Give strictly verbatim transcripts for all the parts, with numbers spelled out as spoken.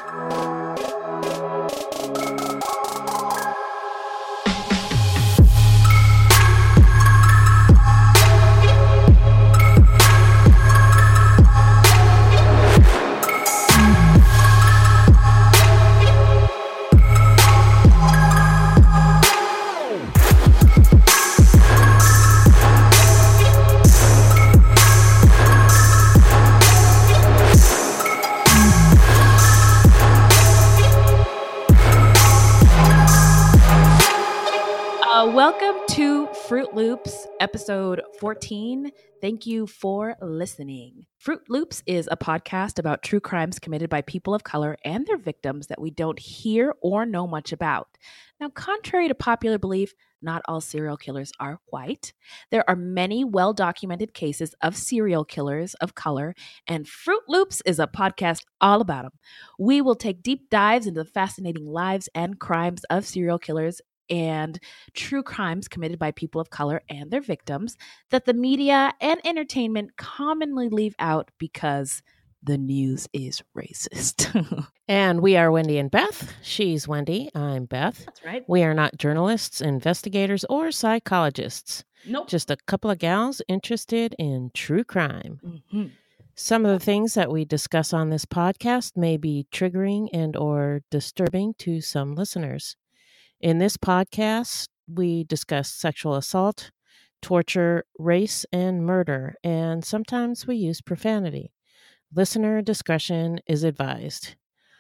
Welcome to Fruit Loops, episode fourteen. Thank you for listening. Fruit Loops is a podcast about true crimes committed by people of color and their victims that we don't hear or know much about. Now, contrary to popular belief, not all serial killers are white. There are many well-documented cases of serial killers of color, and Fruit Loops is a podcast all about them. We will take deep dives into the fascinating lives and crimes of serial killers and true crimes committed by people of color and their victims that the media and entertainment commonly leave out because the news is racist. And we are Wendy and Beth. She's Wendy. I'm Beth. That's right. We are not journalists, investigators, or psychologists. Nope. Just a couple of gals interested in true crime. Mm-hmm. Some of the things that we discuss on this podcast may be triggering and or disturbing to some listeners. In this podcast, we discuss sexual assault, torture, race, and murder, and sometimes we use profanity. Listener discretion is advised.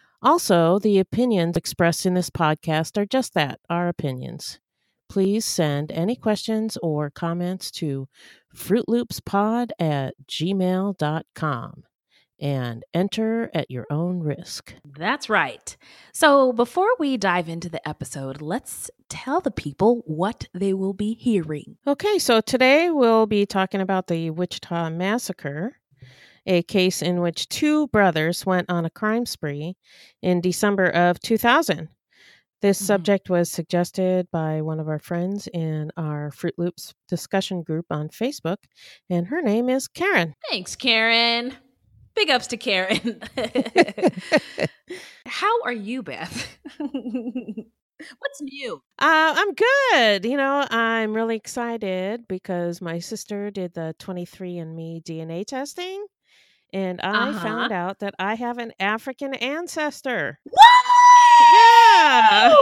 Also, the opinions expressed in this podcast are just that, our opinions. Please send any questions or comments to fruitloopspod at gmail dot com. And enter at your own risk. That's right. So before we dive into the episode, let's tell the people what they will be hearing. Okay, so today we'll be talking about the Wichita Massacre, a case in which two brothers went on a crime spree in December of two thousand. This mm-hmm. subject was suggested by one of our friends in our Fruit Loops discussion group on Facebook, and her name is Karen. Thanks, Karen. Big ups to Karen. How are you, Beth? What's new? Uh, I'm good. You know, I'm really excited because my sister did the twenty-three and me D N A testing, and I uh-huh. found out that I have an African ancestor. What? Yeah.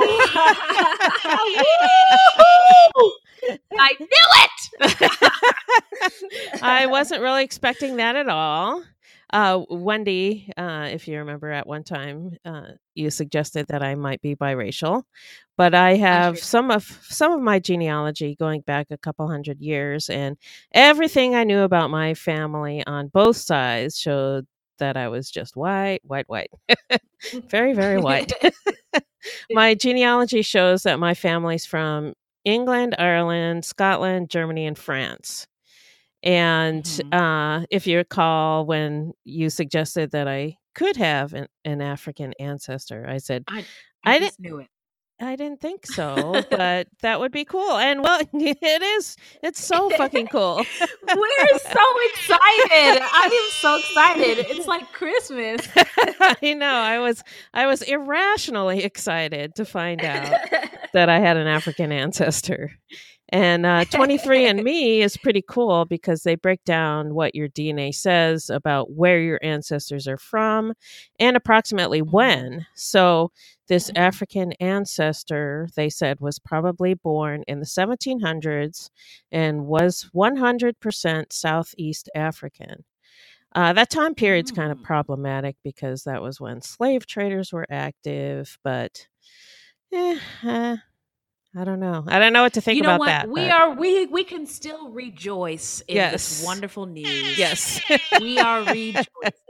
I knew it! I wasn't really expecting that at all. Uh, Wendy, uh, if you remember at one time, uh, you suggested that I might be biracial, but I have sure. some of some of my genealogy going back a couple hundred years, and everything I knew about my family on both sides showed that I was just white, white, white, very, very white. My genealogy shows that my family's from England, Ireland, Scotland, Germany, and France. And mm-hmm. uh, if you recall, when you suggested that I could have an, an African ancestor, I said, I, I, I just didn't knew it. I didn't think so, but that would be cool. And well, it is. It's so fucking cool. We're so excited. I am so excited. It's like Christmas. I know. I was I was irrationally excited to find out that I had an African ancestor. And uh, twenty-three and me is pretty cool because they break down what your D N A says about where your ancestors are from and approximately when. So this African ancestor, they said, was probably born in the seventeen hundreds and was one hundred percent Southeast African. Uh, that time period's mm. kind of problematic because that was when slave traders were active, but eh, uh, I don't know. I don't know what to think you know about what? that. We but... are we we can still rejoice in yes. this wonderful news. Yes. We are rejoicing.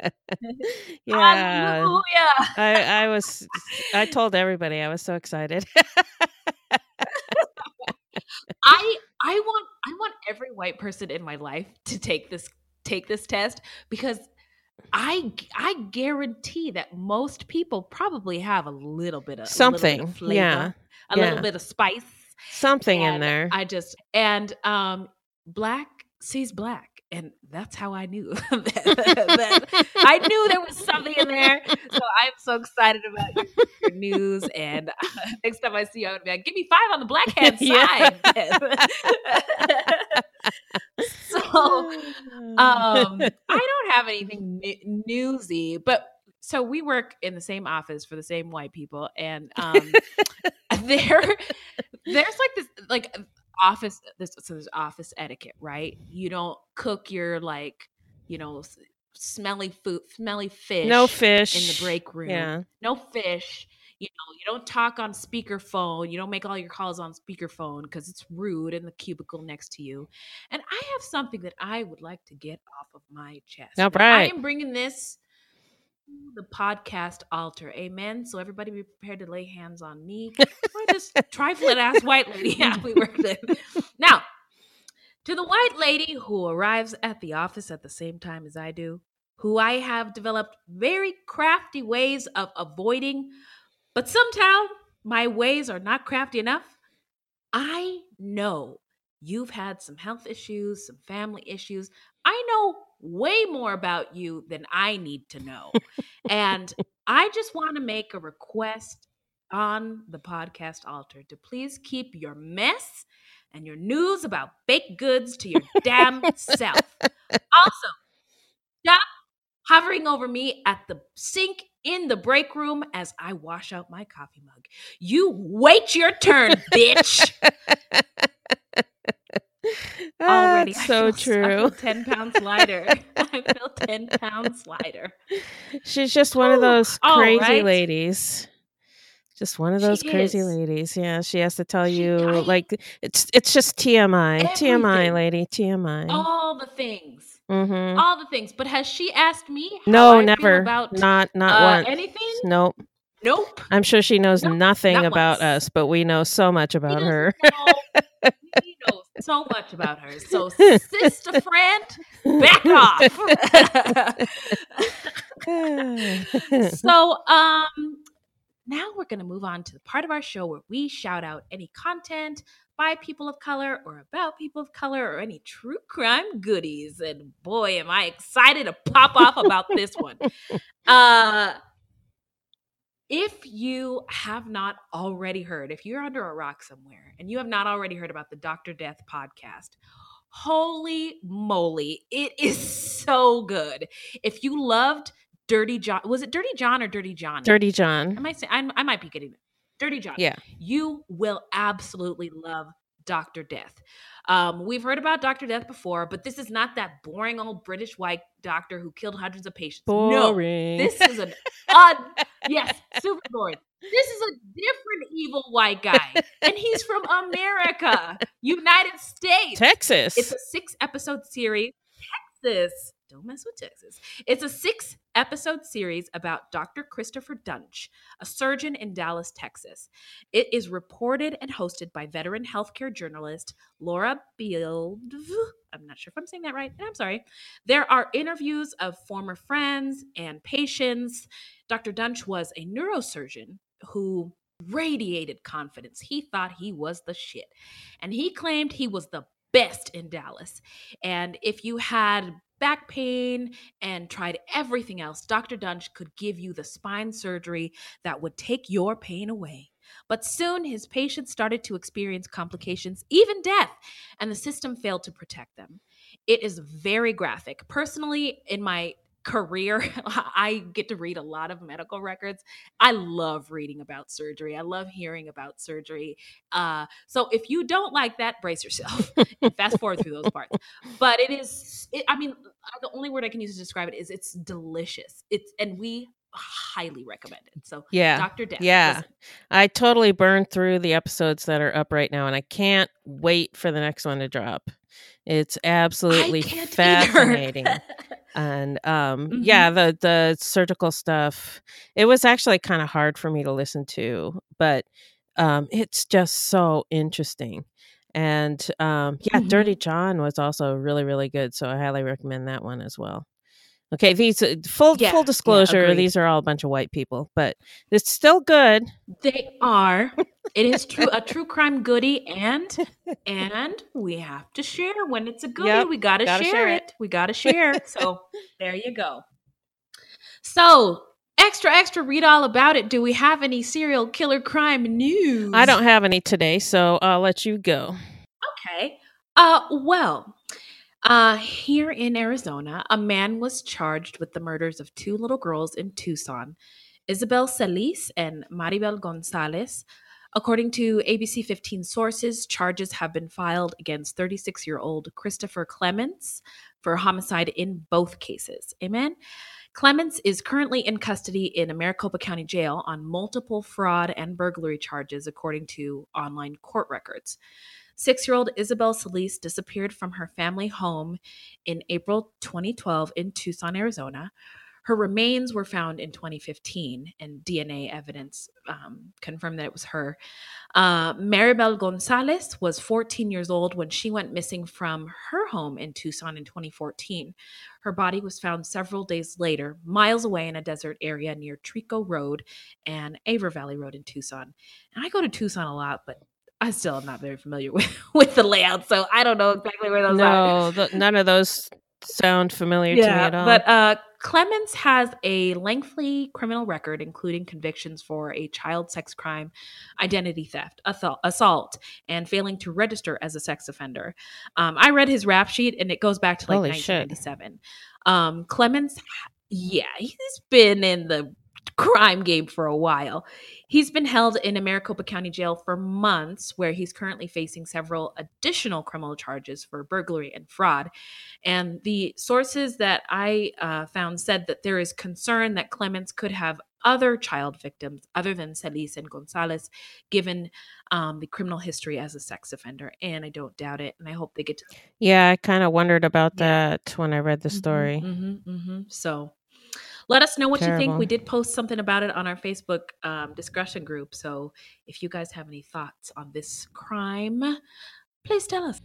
Yeah. Hallelujah. I, I was I told everybody I was so excited. I I want I want every white person in my life to take this take this test because I I guarantee that most people probably have a little bit of something, little bit of flavor, yeah, a yeah. little bit of spice, something and in there. I just and um, black sees black, And that's how I knew that, that I knew there was something in there. So I'm so excited about your, your news. And uh, next time I see you, I'm gonna be like, give me five on the black hand side. So um, I don't have anything n- newsy, but so we work in the same office for the same white people, and um, there, there's like this like office. This so there's office etiquette, right? You don't cook your like, you know, s- smelly food, smelly fish, No fish in the break room. Yeah. No fish. You know, you don't talk on speakerphone. You don't make all your calls on speakerphone because it's rude in the cubicle next to you. And I have something that I would like to get off of my chest. All Now, I right. am bringing this to the podcast altar. Amen. So everybody be prepared to lay hands on me or this trifling ass white lady. Yeah, we worked with. Now, to the white lady who arrives at the office at the same time as I do, who I have developed very crafty ways of avoiding, but somehow my ways are not crafty enough. I know you've had some health issues, some family issues. I know way more about you than I need to know. And I just want to make a request on the podcast altar to please keep your mess and your news about baked goods to your damn self. Also, stop hovering over me at the sink in the break room as I wash out my coffee mug. You wait your turn, bitch. Already, That's I so feel, I true. feel ten pounds lighter. I feel ten pounds lighter. She's just one of Whew. those All crazy right. ladies. Just one of She those crazy is. ladies. Yeah, she has to tell She, you I, like it's it's just T M I. T M I, everything. lady. T M I. All the things. Mm-hmm. All the things. But has she asked me how No, I never. feel about Not not uh, once. anything? Nope. Nope. I'm sure she knows Nope. nothing Not about once. us, but we know so much He about doesn't her. know. He knows so much about her. So, sister friend, back off. So, um, now we're going to move on to the part of our show where we shout out any content by people of color or about people of color or any true crime goodies. And boy, am I excited to pop off about this one. Uh, if you have not already heard, if you're under a rock somewhere and you have not already heard about the Doctor Death podcast, holy moly, it is so good. If you loved Dirty John, was it Dirty John or Dirty Johnny? Dirty John. I might say I, I might be getting it. Dirty John. Yeah. You will absolutely love Doctor Death. Um, we've heard about Doctor Death before, but this is not that boring old British white doctor who killed hundreds of patients. Boring. No, this is an un- yes, super boring. This is a different evil white guy, and he's from America, United States, Texas. It's a six episode series. Texas. Don't mess with Texas. It's a six episode series about Doctor Christopher Dunch, a surgeon in Dallas, Texas. It is reported and hosted by veteran healthcare journalist Laura Bield. I'm not sure if I'm saying that right, and I'm sorry. There are interviews of former friends and patients. Doctor Dunch was a neurosurgeon who radiated confidence. He thought he was the shit, and he claimed he was the best in Dallas. And if you had back pain and tried everything else, Doctor Dunch could give you the spine surgery that would take your pain away. But soon his patients started to experience complications, even death, and the system failed to protect them. It is very graphic. Personally, in my career, I get to read a lot of medical records. I love reading about surgery. I love hearing about surgery. Uh, so if you don't like that, brace yourself and fast forward through those parts. But it is, it, I mean, the only word I can use to describe it is it's delicious. It's and we highly recommend it. So yeah, Doctor Death. Yeah, listen. I totally burned through the episodes that are up right now, and I can't wait for the next one to drop. It's absolutely fascinating. And um, mm-hmm. yeah, the the surgical stuff, it was actually kind of hard for me to listen to, but um, it's just so interesting. And um, yeah, mm-hmm. Dirty John was also really, really good. So I highly recommend that one as well. Okay, these uh, full yeah, full disclosure, yeah, these are all a bunch of white people, but it's still good. They are. It is true, a true crime goodie, and and we have to share when it's a goodie. Yep, we gotta, gotta share, share it. it. We gotta share. So there you go. So extra, extra, read all about it. Do we have any serial killer crime news? I don't have any today, so I'll let you go. Okay. Uh, well, uh, here in Arizona, a man was charged with the murders of two little girls in Tucson, Isabel Celis and Maribel Gonzalez. According to A B C fifteen sources, charges have been filed against thirty-six-year-old Christopher Clements for homicide in both cases. Amen. Clements is currently in custody in Maricopa County Jail on multiple fraud and burglary charges, according to online court records. Six-year-old Isabel Celis disappeared from her family home in April twenty twelve in Tucson, Arizona. Her remains were found in twenty fifteen, and D N A evidence um, confirmed that it was her. Uh, Maribel Gonzalez was fourteen years old when she went missing from her home in Tucson in twenty fourteen. Her body was found several days later, miles away in a desert area near Trico Road and Avon Valley Road in Tucson. And I go to Tucson a lot, but I still am not very familiar with, with the layout, so I don't know exactly where those no, are. No, none of those sound familiar yeah, to me at all. But uh, Clements has a lengthy criminal record, including convictions for a child sex crime, identity theft, assault, and failing to register as a sex offender. Um, I read his rap sheet, and it goes back to like Holy nineteen ninety-seven. Um, Clements, yeah, he's been in the crime game for a while. He's been held in a Maricopa County Jail for months, where he's currently facing several additional criminal charges for burglary and fraud. And the sources that I uh, found said that there is concern that Clements could have other child victims other than Celis and Gonzalez, given um, the criminal history as a sex offender. And I don't doubt it. And I hope they get to. Yeah, I kind of wondered about yeah. that when I read the story. Mm-hmm, mm-hmm, mm-hmm. So let us know what Terrible. you think. We did post something about it on our Facebook um, discussion group. So if you guys have any thoughts on this crime, please tell us.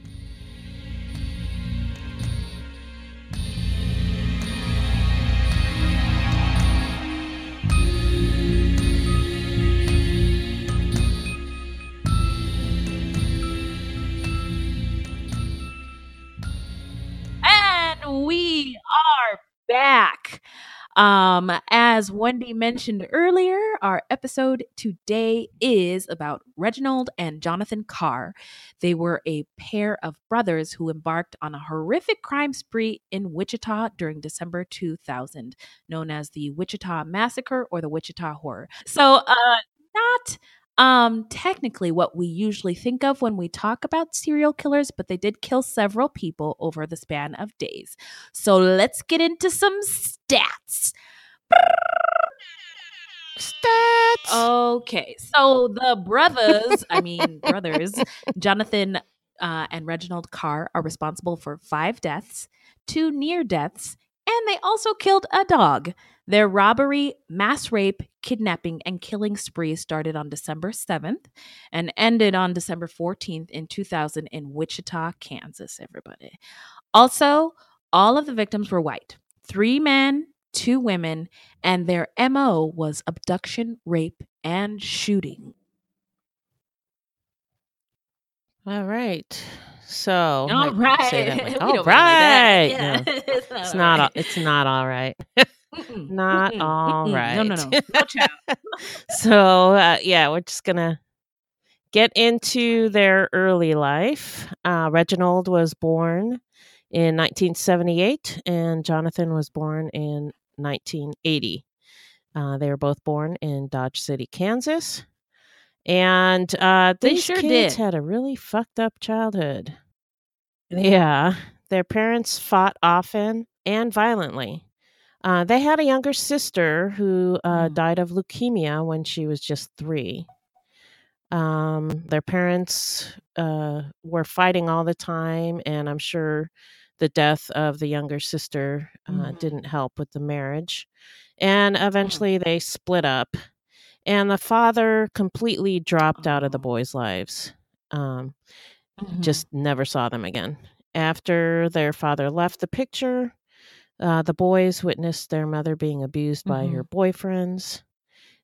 And we are back. Um, as Wendy mentioned earlier, our episode today is about Reginald and Jonathan Carr. They were a pair of brothers who embarked on a horrific crime spree in Wichita during December two thousand, known as the Wichita Massacre or the Wichita Horror. So, uh, not Um, technically what we usually think of when we talk about serial killers, but they did kill several people over the span of days. So let's get into some stats. Stats. Okay, so the brothers, I mean brothers, Jonathan uh, and Reginald Carr are responsible for five deaths, two near deaths, and they also killed a dog. Their robbery, mass rape, kidnapping, and killing spree started on December seventh and ended on December fourteenth in two thousand in Wichita, Kansas, everybody. Also, all of the victims were white. Three men, two women, and their M O was abduction, rape, and shooting. All right. So, all right. Say that like, all right. Like yeah. No, it's, not it's not. Right. It's not all right. Mm-mm, not mm-mm, all mm-mm. right. No, no, no. No child. So, uh, yeah, we're just gonna get into their early life. Uh, Reginald was born in nineteen seventy-eight, and Jonathan was born in nineteen eighty. Uh, they were both born in Dodge City, Kansas. And uh, these sure kids did. had a really fucked up childhood. Yeah. Their parents fought often and violently. Uh, they had a younger sister who uh, mm. died of leukemia when she was just three. Um, their parents uh, were fighting all the time, and I'm sure the death of the younger sister uh, mm. didn't help with the marriage. And eventually mm. they split up. And the father completely dropped oh. out of the boys' lives. Um, mm-hmm. Just never saw them again. After their father left the picture, uh, the boys witnessed their mother being abused mm-hmm. by her boyfriends.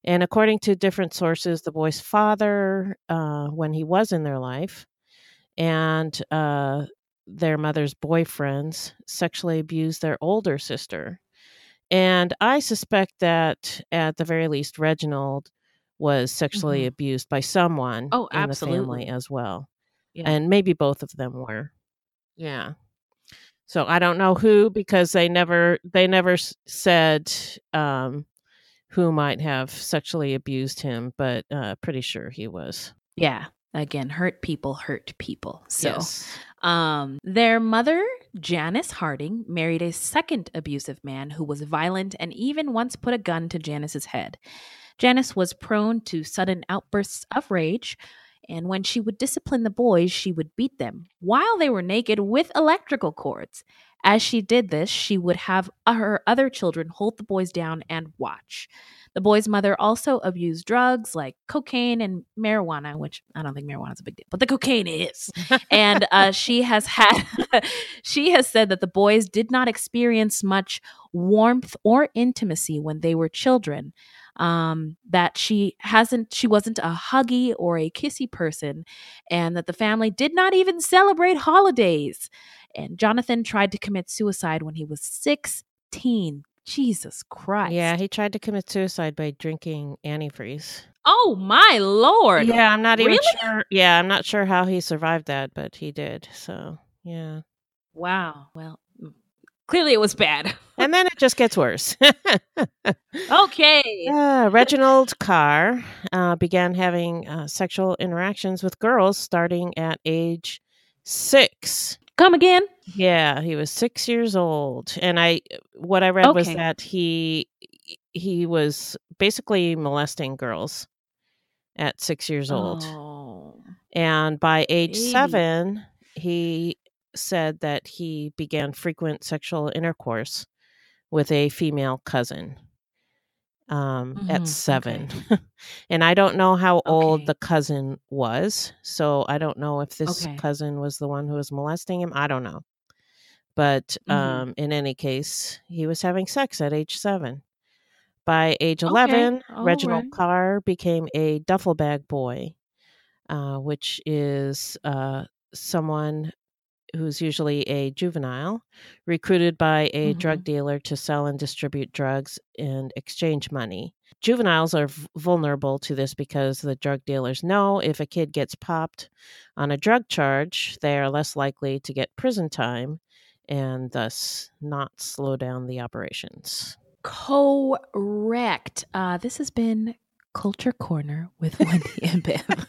And according to different sources, the boy's father, uh, when he was in their life, and uh, their mother's boyfriends sexually abused their older sister. And I suspect that at the very least, Reginald was sexually Mhm. abused by someone Oh, in the family absolutely. as well. Yeah. And maybe both of them were. Yeah. So I don't know who, because they never they never s- said um, who might have sexually abused him, but uh, pretty sure he was. Yeah. Again, hurt people hurt people. So, Yes. um, their mother, Janice Harding, married a second abusive man who was violent and even once put a gun to Janice's head. Janice was prone to sudden outbursts of rage, and when she would discipline the boys, she would beat them while they were naked with electrical cords. As she did this, she would have her other children hold the boys down and watch. The boy's mother also abused drugs like cocaine and marijuana, which I don't think marijuana is a big deal, but the cocaine is. And uh, she has had, she has said that the boys did not experience much warmth or intimacy when they were children. Um, that she hasn't, she wasn't a huggy or a kissy person, and that the family did not even celebrate holidays. And Jonathan tried to commit suicide when he was sixteen. Jesus Christ. Yeah, he tried to commit suicide by drinking antifreeze. Oh my Lord. Yeah, I'm not Really? even sure. Yeah, I'm not sure how he survived that, but he did. So, yeah. Wow. Well, mm, clearly it was bad. And then it just gets worse. Okay. Uh, Reginald Carr uh, began having uh, sexual interactions with girls starting at age six. Come again? Yeah, he was six years old, and I what I read was Okay. that he he was basically molesting girls at six years old, Oh, and by age baby. seven, he said that he began frequent sexual intercourse with a female cousin. Um, at Mhm, seven. okay. And I don't know how old Okay. the cousin was, so I don't know if this Okay. cousin was the one who was molesting him. I don't know. But Mhm. um, in any case, he was having sex at age seven. By age Okay. eleven, All Reginald right. Carr became a duffel bag boy, uh, which is uh, someone who's usually a juvenile, recruited by a drug Mhm. dealer to sell and distribute drugs and exchange money. Juveniles are v- vulnerable to this because the drug dealers know if a kid gets popped on a drug charge, they are less likely to get prison time and thus not slow down the operations. Correct. Uh, this has been Culture Corner with Wendy and Biv.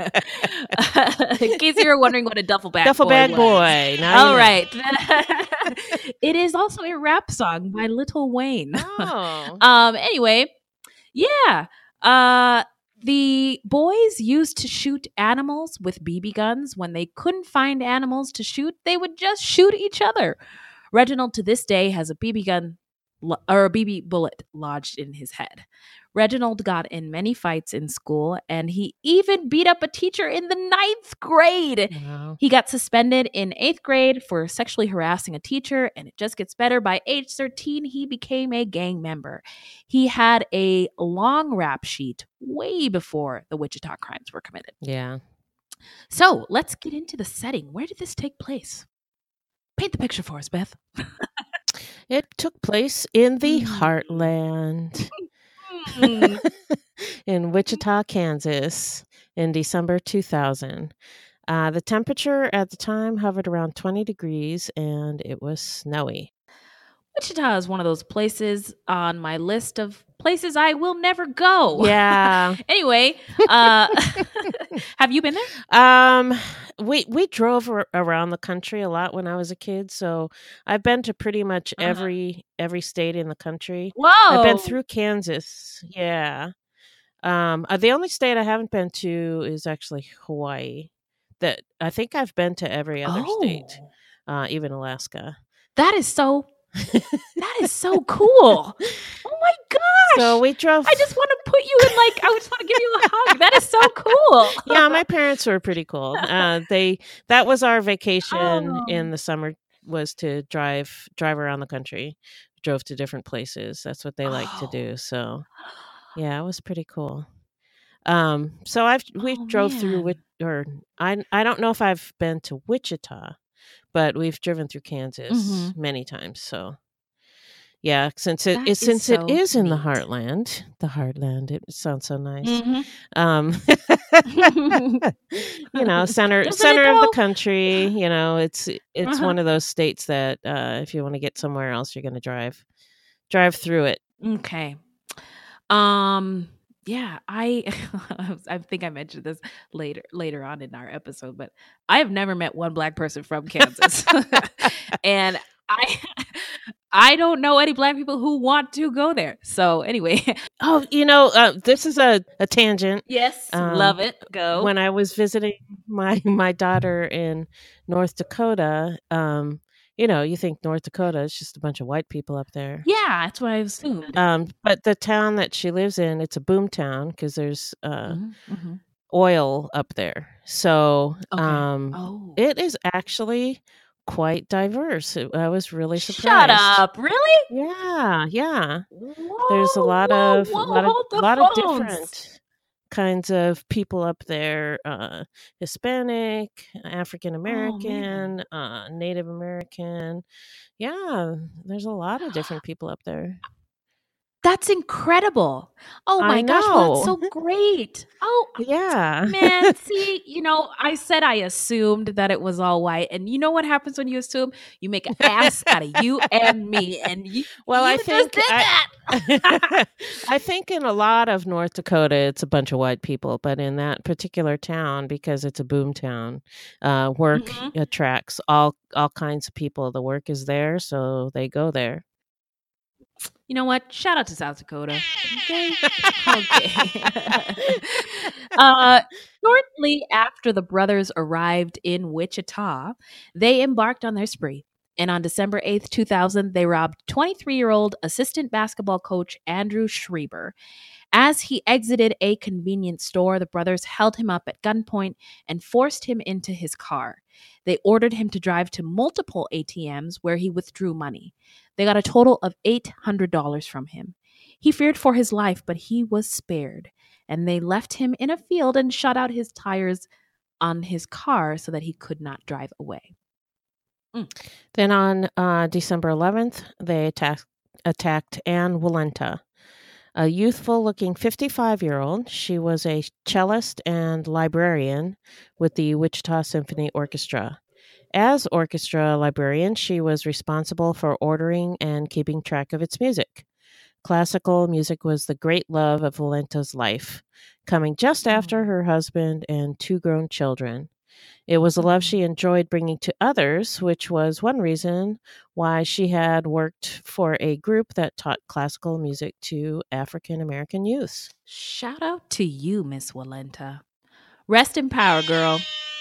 In case you were wondering what a duffel bag Duffel boy bag was. boy. Now you All know. right. It is also a rap song by Lil Wayne. Oh. um. Anyway, yeah. Uh. The boys used to shoot animals with B B guns. When they couldn't find animals to shoot, they would just shoot each other. Reginald to this day has a B B gun lo- or a B B bullet lodged in his head. Reginald got in many fights in school, and he even beat up a teacher in the ninth grade. Wow. He got suspended in eighth grade for sexually harassing a teacher, and it just gets better. By age thirteen, he became a gang member. He had a long rap sheet way before the Wichita crimes were committed. Yeah. So let's get into the setting. Where did this take place? Paint the picture for us, Beth. It took place in the Mm. heartland. Mm. In Wichita, Kansas, in December two thousand. Uh, the temperature at the time hovered around twenty degrees and it was snowy. Wichita is one of those places on my list of places I will never go. Yeah. Anyway, uh, have you been there? Um, we we drove ar- around the country a lot when I was a kid, so I've been to pretty much Uh-huh. every every state in the country. Whoa. I've been through Kansas. Yeah. Um, uh, the only state I haven't been to is actually Hawaii. That I think I've been to every other Oh, state, uh, even Alaska. that is so. That is so cool. Oh my gosh. So we drove. I just want to put you in, like, I just want to give you a hug. That is so cool. Yeah, my parents were pretty cool. Uh, they that was our vacation Oh. in the summer, was to drive drive around the country. Drove to different places. That's what they like to Oh. do. So Yeah, it was pretty cool. Um, so I've we Oh drove through Wit man. or I I don't know if I've been to Wichita, but we've driven through Kansas Mhm. many times. So yeah, since it That is is since it so is in the neat. heartland, the heartland. It sounds so nice. Mhm. Um, you know, center Doesn't it center of the though? country. You know, it's it's Uh-huh. one of those states that uh, if you want to get somewhere else, you're going to drive drive through it. Okay. Um yeah, I I think I mentioned this later later on in our episode, but I have never met one black person from Kansas. And I I don't know any black people who want to go there. So anyway, Oh, you know, uh, this is a, a tangent. yes, love Um, it. Go. when I was visiting my my daughter in North Dakota, um, you know, you think North Dakota is just a bunch of white people up there. Yeah, that's what I assumed. Um, but the town that she lives in, it's a boom town because there's uh, Mhm, mhm. oil up there. So Okay. um, Oh. it is actually quite diverse. It- I was really Shut surprised. up. Really? Yeah, yeah. There's a Whoa, lot whoa, of a whoa, lot of hold the lot of phones. different kinds of people up there, uh, Hispanic, African Oh man. American, uh, Native American. Yeah, there's a lot of different people up there. That's incredible. Oh I my gosh, well, that's know. so great. Oh, Yeah. man, see, you know, I said I assumed that it was all white, and you know what happens when you assume? You make an ass out of you and me, and you Well, I you just think did I that. I think in a lot of North Dakota, it's a bunch of white people, but in that particular town, because it's a boom town, uh, work Mhm. attracts all all kinds of people. The work is there, so they go there. You know what? Shout out to South Dakota. Okay. Okay. uh, shortly after the brothers arrived in Wichita, they embarked on their spree. And on December eighth, two thousand, they robbed twenty-three year old assistant basketball coach Andrew Schreiber. As he exited a convenience store, the brothers held him up at gunpoint and forced him into his car. They ordered him to drive to multiple A T Ms where he withdrew money. They got a total of eight hundred dollars from him. He feared for his life, but he was spared, and they left him in a field and shut out his tires on his car so that he could not drive away. Mm. Then on uh, December eleventh, they attacked attacked Anne Walenta, a youthful looking fifty-five year old. She was a cellist and librarian with the Wichita Symphony Orchestra. As orchestra librarian, she was responsible for ordering and keeping track of its music. Classical music was the great love of Valenta's life, coming just after Oh. her husband and two grown children. It was a love Mhm. she enjoyed bringing to others, which was one reason why she had worked for a group that taught classical music to African American youth. Shout out to you, Miss Walenta. Rest in power, girl.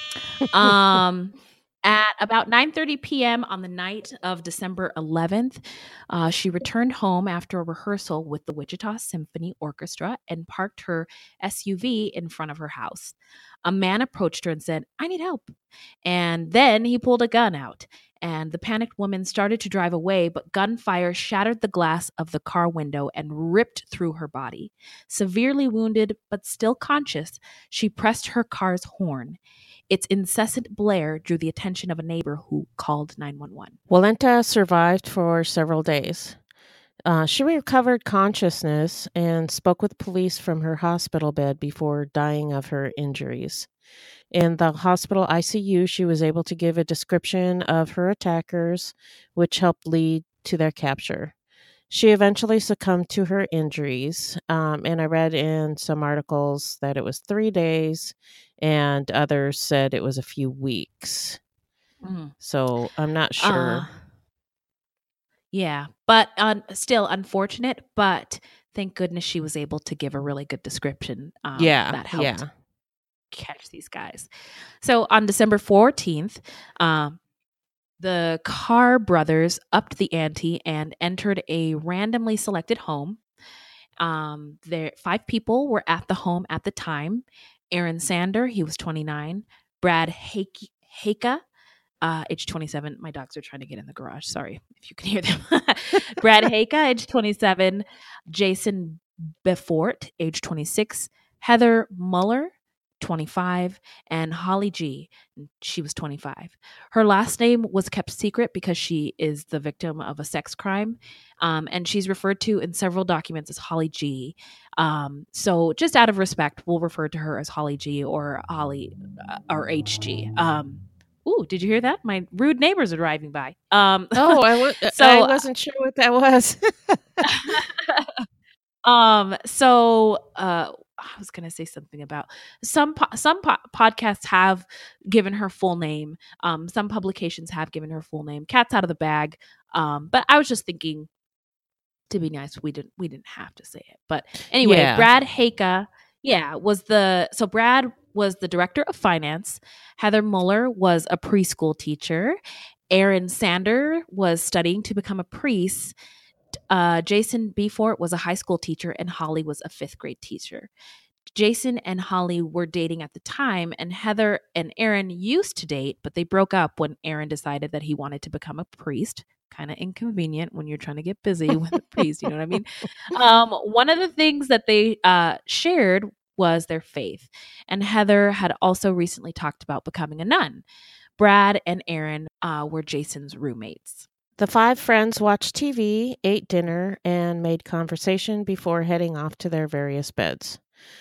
Um, at about nine thirty p.m. on the night of December eleventh, uh, she returned home after a rehearsal with the Wichita Symphony Orchestra and parked her S U V in front of her house. A man approached her and said, "I need help." And then he pulled a gun out. And the panicked woman started to drive away, but gunfire shattered the glass of the car window and ripped through her body. Severely wounded, but still conscious, she pressed her car's horn. Its incessant blare drew the attention of a neighbor who called nine one one. Walenta survived for several days. Uh, she recovered consciousness and spoke with police from her hospital bed before dying of her injuries. In the hospital I C U, she was able to give a description of her attackers, which helped lead to their capture. She eventually succumbed to her injuries, um, and I read in some articles that it was three days, and others said it was a few weeks. Mm. So I'm not Uh, sure. yeah, but un- still unfortunate, but thank goodness she was able to give a really good description um, Yeah, that helped yeah. catch these guys. So on December fourteenth, um, the Carr brothers upped the ante and entered a randomly selected home. Um, there, five people were at the home at the time. Aaron Sander, he was twenty-nine. Brad Hake, Haka, uh, age twenty-seven. My dogs are trying to get in the garage. Sorry if you can hear them. Brad Haka, age twenty-seven. Jason Befort, age twenty-six, Heather Muller, twenty-five, and Holly G. She was twenty-five. Her last name was kept secret because she is the victim of a sex crime, um, and she's referred to in several documents as Holly G. Um, so, just out of respect, we'll refer to her as Holly G or Holly uh, or H G. Um, ooh, did you hear that? My rude neighbors are driving by. Um, Oh, I, w- so I wasn't sure what that was. um, so uh, I was gonna say something about some po- some po- podcasts have given her full name. Um, some publications have given her full name. Cat's out of the bag. Um, but I was just thinking, to be nice, we didn't we didn't have to say it. But anyway, Yeah. Brad Haka, yeah, was the so Brad was the director of finance. Heather Muller was a preschool teacher. Aaron Sander was studying to become a priest. Uh, Jason Befort was a high school teacher, and Holly was a fifth grade teacher. Jason and Holly were dating at the time, and Heather and Aaron used to date, but they broke up when Aaron decided that he wanted to become a priest. Kind of inconvenient when you're trying to get busy with a priest, you know what I mean? Um, one of the things that they uh, shared was their faith, and Heather had also recently talked about becoming a nun. Brad and Aaron uh, were Jason's roommates. The five friends watched T V, ate dinner, and made conversation before heading off to their various beds.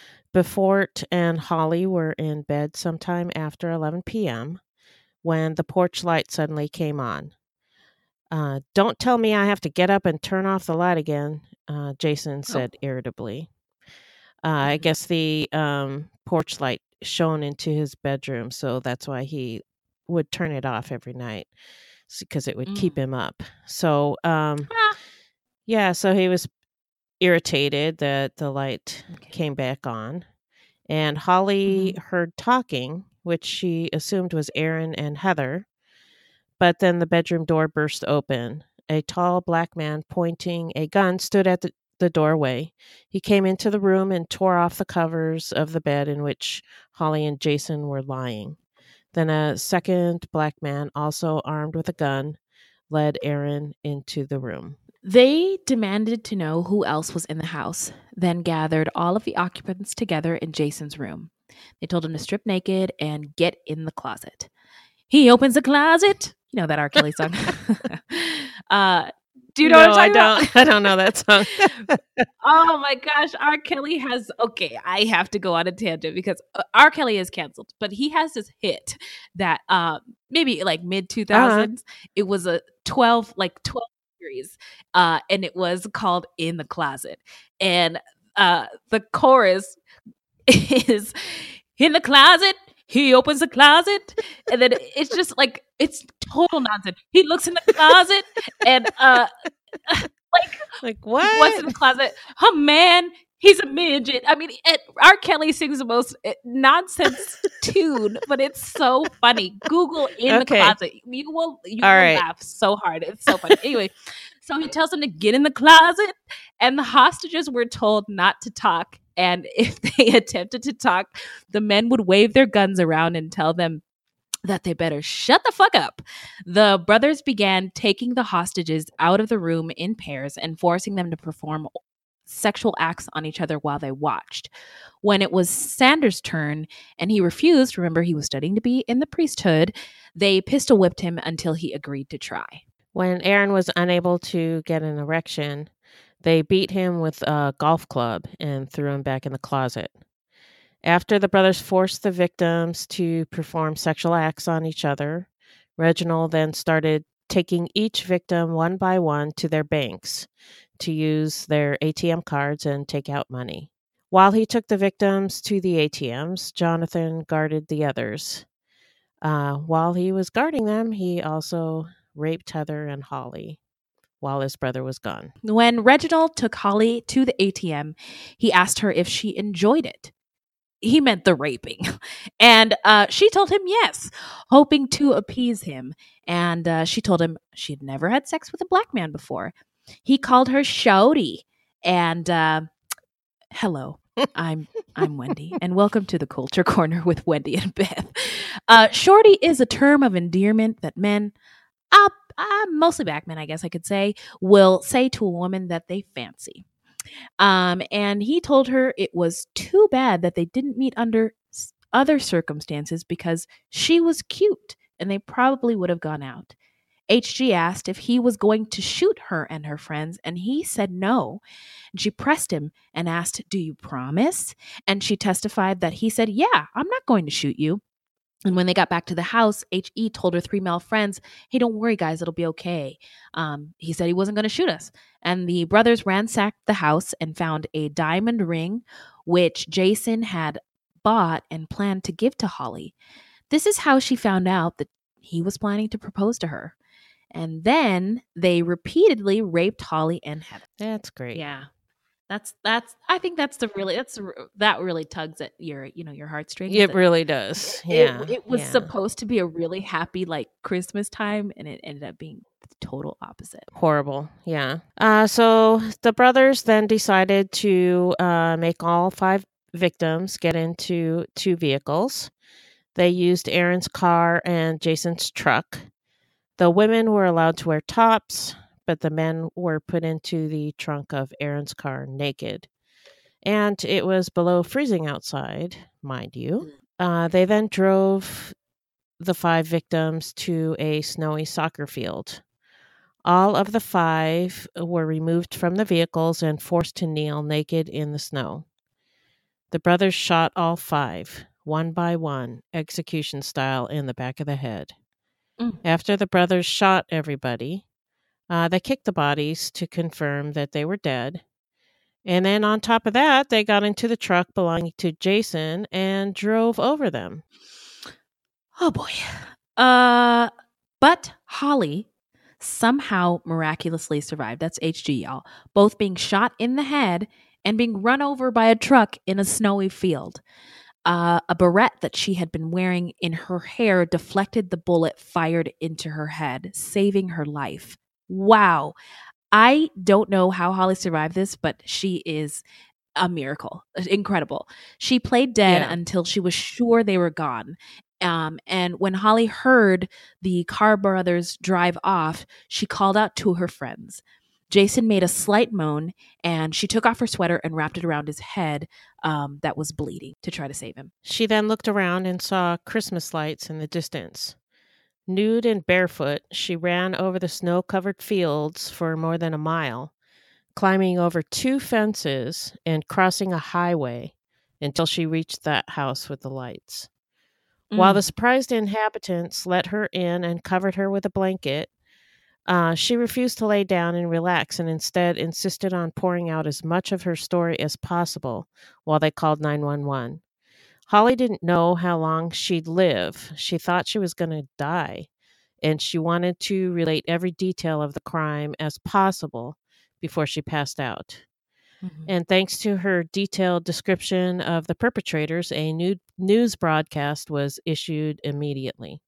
Befort and Holly were in bed sometime after eleven p.m. when the porch light suddenly came on. Uh, Don't tell me I have to get up and turn off the light again, uh, Jason said oh. irritably. Uh, mm-hmm. I guess the um, porch light shone into his bedroom, so that's why he would turn it off every night, because it would mm. keep him up. So, um, ah. yeah, so he was irritated that the light okay. came back on. And Holly mm-hmm. heard talking, which she assumed was Aaron and Heather. But then the bedroom door burst open. A tall black man pointing a gun stood at the, the doorway. He came into the room and tore off the covers of the bed in which Holly and Jason were lying. Then a second black man, also armed with a gun, led Aaron into the room. They demanded to know who else was in the house, then gathered all of the occupants together in Jason's room. They told him to strip naked and get in the closet. He opens the closet. You know that R. Kelly song. uh, do you know no, what I'm talking I don't. about? I don't know that song. Oh my gosh, R. Kelly has. Okay, I have to go on a tangent because uh, R. Kelly is canceled, but he has this hit that uh, maybe like mid two thousands. Uh-huh. It was a twelve, like twelve series, uh, and it was called "In the Closet," and uh, the chorus is "In the closet." He opens the closet, and then it's just like, it's total nonsense. He looks in the closet, and uh, like, like what? What's in the closet? Oh man, he's a midget. I mean, it, R. Kelly sings the most nonsense tune, but it's so funny. Google "In okay. the Closet." You will, you All will right. laugh so hard. It's so funny. Anyway, so he tells them to get in the closet, and the hostages were told not to talk. And if they attempted to talk, the men would wave their guns around and tell them that they better shut the fuck up. The brothers began taking the hostages out of the room in pairs and forcing them to perform sexual acts on each other while they watched. When it was Sanders' turn and he refused, remember he was studying to be in the priesthood, they pistol whipped him until he agreed to try. When Aaron was unable to get an erection, they beat him with a golf club and threw him back in the closet. After the brothers forced the victims to perform sexual acts on each other, Reginald then started taking each victim one by one to their banks to use their A T M cards and take out money. While he took the victims to the A T Ms, Jonathan guarded the others. Uh, while he was guarding them, he also raped Heather and Holly while his brother was gone. When Reginald took Holly to the A T M, he asked her if she enjoyed it. He meant the raping. And uh, she told him yes, hoping to appease him. And uh, she told him she'd never had sex with a black man before. He called her Shorty. And uh, hello, I'm I'm Wendy, and welcome to the Culture Corner with Wendy and Beth. Uh, Shorty is a term of endearment that men, uh, uh, mostly black men, I guess I could say, will say to a woman that they fancy. Um, and he told her it was too bad that they didn't meet under s- other circumstances because she was cute and they probably would have gone out. H G asked if he was going to shoot her and her friends, and he said no. And she pressed him and asked, "Do you promise?" And she testified that he said, "Yeah, I'm not going to shoot you." And when they got back to the house, H E told her three male friends, "Hey, don't worry, guys, it'll be okay." Um, he said he wasn't going to shoot us. And the brothers ransacked the house and found a diamond ring, which Jason had bought and planned to give to Holly. This is how she found out that he was planning to propose to her. And then they repeatedly raped Holly and Heather. That's great. Yeah. That's that's I think that's the really that's that really tugs at your, you know, your heartstrings. It that really does. it, Yeah. it was yeah. supposed to be a really happy like Christmas time, and it ended up being the total opposite. Horrible. Yeah. Uh, so the brothers then decided to uh, make all five victims get into two vehicles. They used Aaron's car and Jason's truck. The women were allowed to wear tops, but the men were put into the trunk of Aaron's car naked. And it was below freezing outside, mind you. Uh, they then drove the five victims to a snowy soccer field. All of the five were removed from the vehicles and forced to kneel naked in the snow. The brothers shot all five, one by one, execution style, in the back of the head. Mm. After the brothers shot everybody, uh, they kicked the bodies to confirm that they were dead. And then on top of that, they got into the truck belonging to Jason and drove over them. Oh boy. Uh but Holly somehow miraculously survived. That's H G, y'all. Both being shot in the head and being run over by a truck in a snowy field. Uh, a barrette that she had been wearing in her hair deflected the bullet fired into her head, saving her life. Wow. I don't know how Holly survived this, but she is a miracle. Incredible. She played dead Yeah. until she was sure they were gone. Um, and when Holly heard the Carr brothers drive off, she called out to her friends. Jason made a slight moan, and she took off her sweater and wrapped it around his head um, that was bleeding to try to save him. She then looked around and saw Christmas lights in the distance. Nude and barefoot, she ran over the snow-covered fields for more than a mile, climbing over two fences and crossing a highway until she reached that house with the lights. Mm. While the surprised inhabitants let her in and covered her with a blanket, uh, she refused to lay down and relax and instead insisted on pouring out as much of her story as possible while they called nine one one. Holly didn't know how long she'd live. She thought she was going to die, and she wanted to relate every detail of the crime as possible before she passed out. Mm-hmm. And thanks to her detailed description of the perpetrators, a new news broadcast was issued immediately.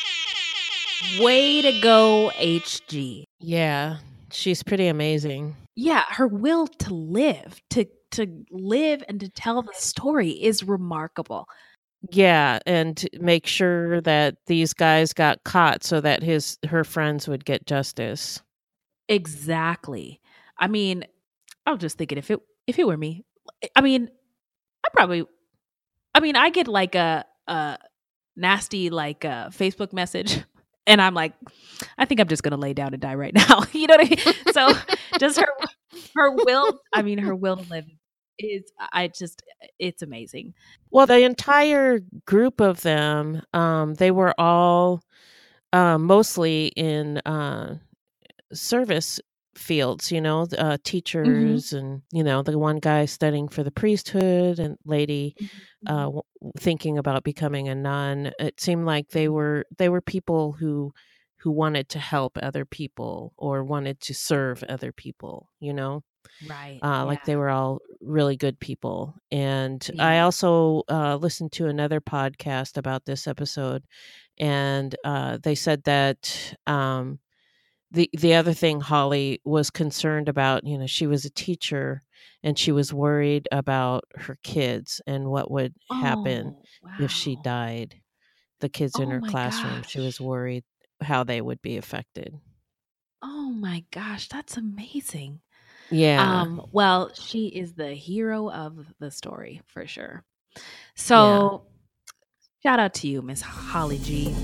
Way to go, H G. Yeah, she's pretty amazing. Yeah, her will to live, to to live and to tell the story is remarkable. Yeah, and make sure that these guys got caught so that his her friends would get justice. Exactly. I mean, I was just thinking if it if it were me, I mean, I probably, I mean, I get like a a nasty like a Facebook message, and I'm like, I think I'm just gonna lay down and die right now. You know what I mean? So just her her will, I mean, her will to live is, I just, it's amazing. Well, the entire group of them, um, they were all uh, mostly in uh, service fields, you know, uh, teachers, mm-hmm. and, you know, the one guy studying for the priesthood and lady mm-hmm. uh, w- thinking about becoming a nun. It seemed like they were they were people who who wanted to help other people or wanted to serve other people, you know. Right. Uh, yeah. Like they were all really good people. And yeah. I also uh, listened to another podcast about this episode, and uh, they said that um, the the other thing Holly was concerned about, you know, she was a teacher and she was worried about her kids and what would happen oh, wow. if she died. The kids in oh her classroom, gosh. she was worried how they would be affected. Oh my gosh, that's amazing. Yeah. Um, well, she is the hero of the story for sure. So, yeah. Shout out to you, Miss Holly G.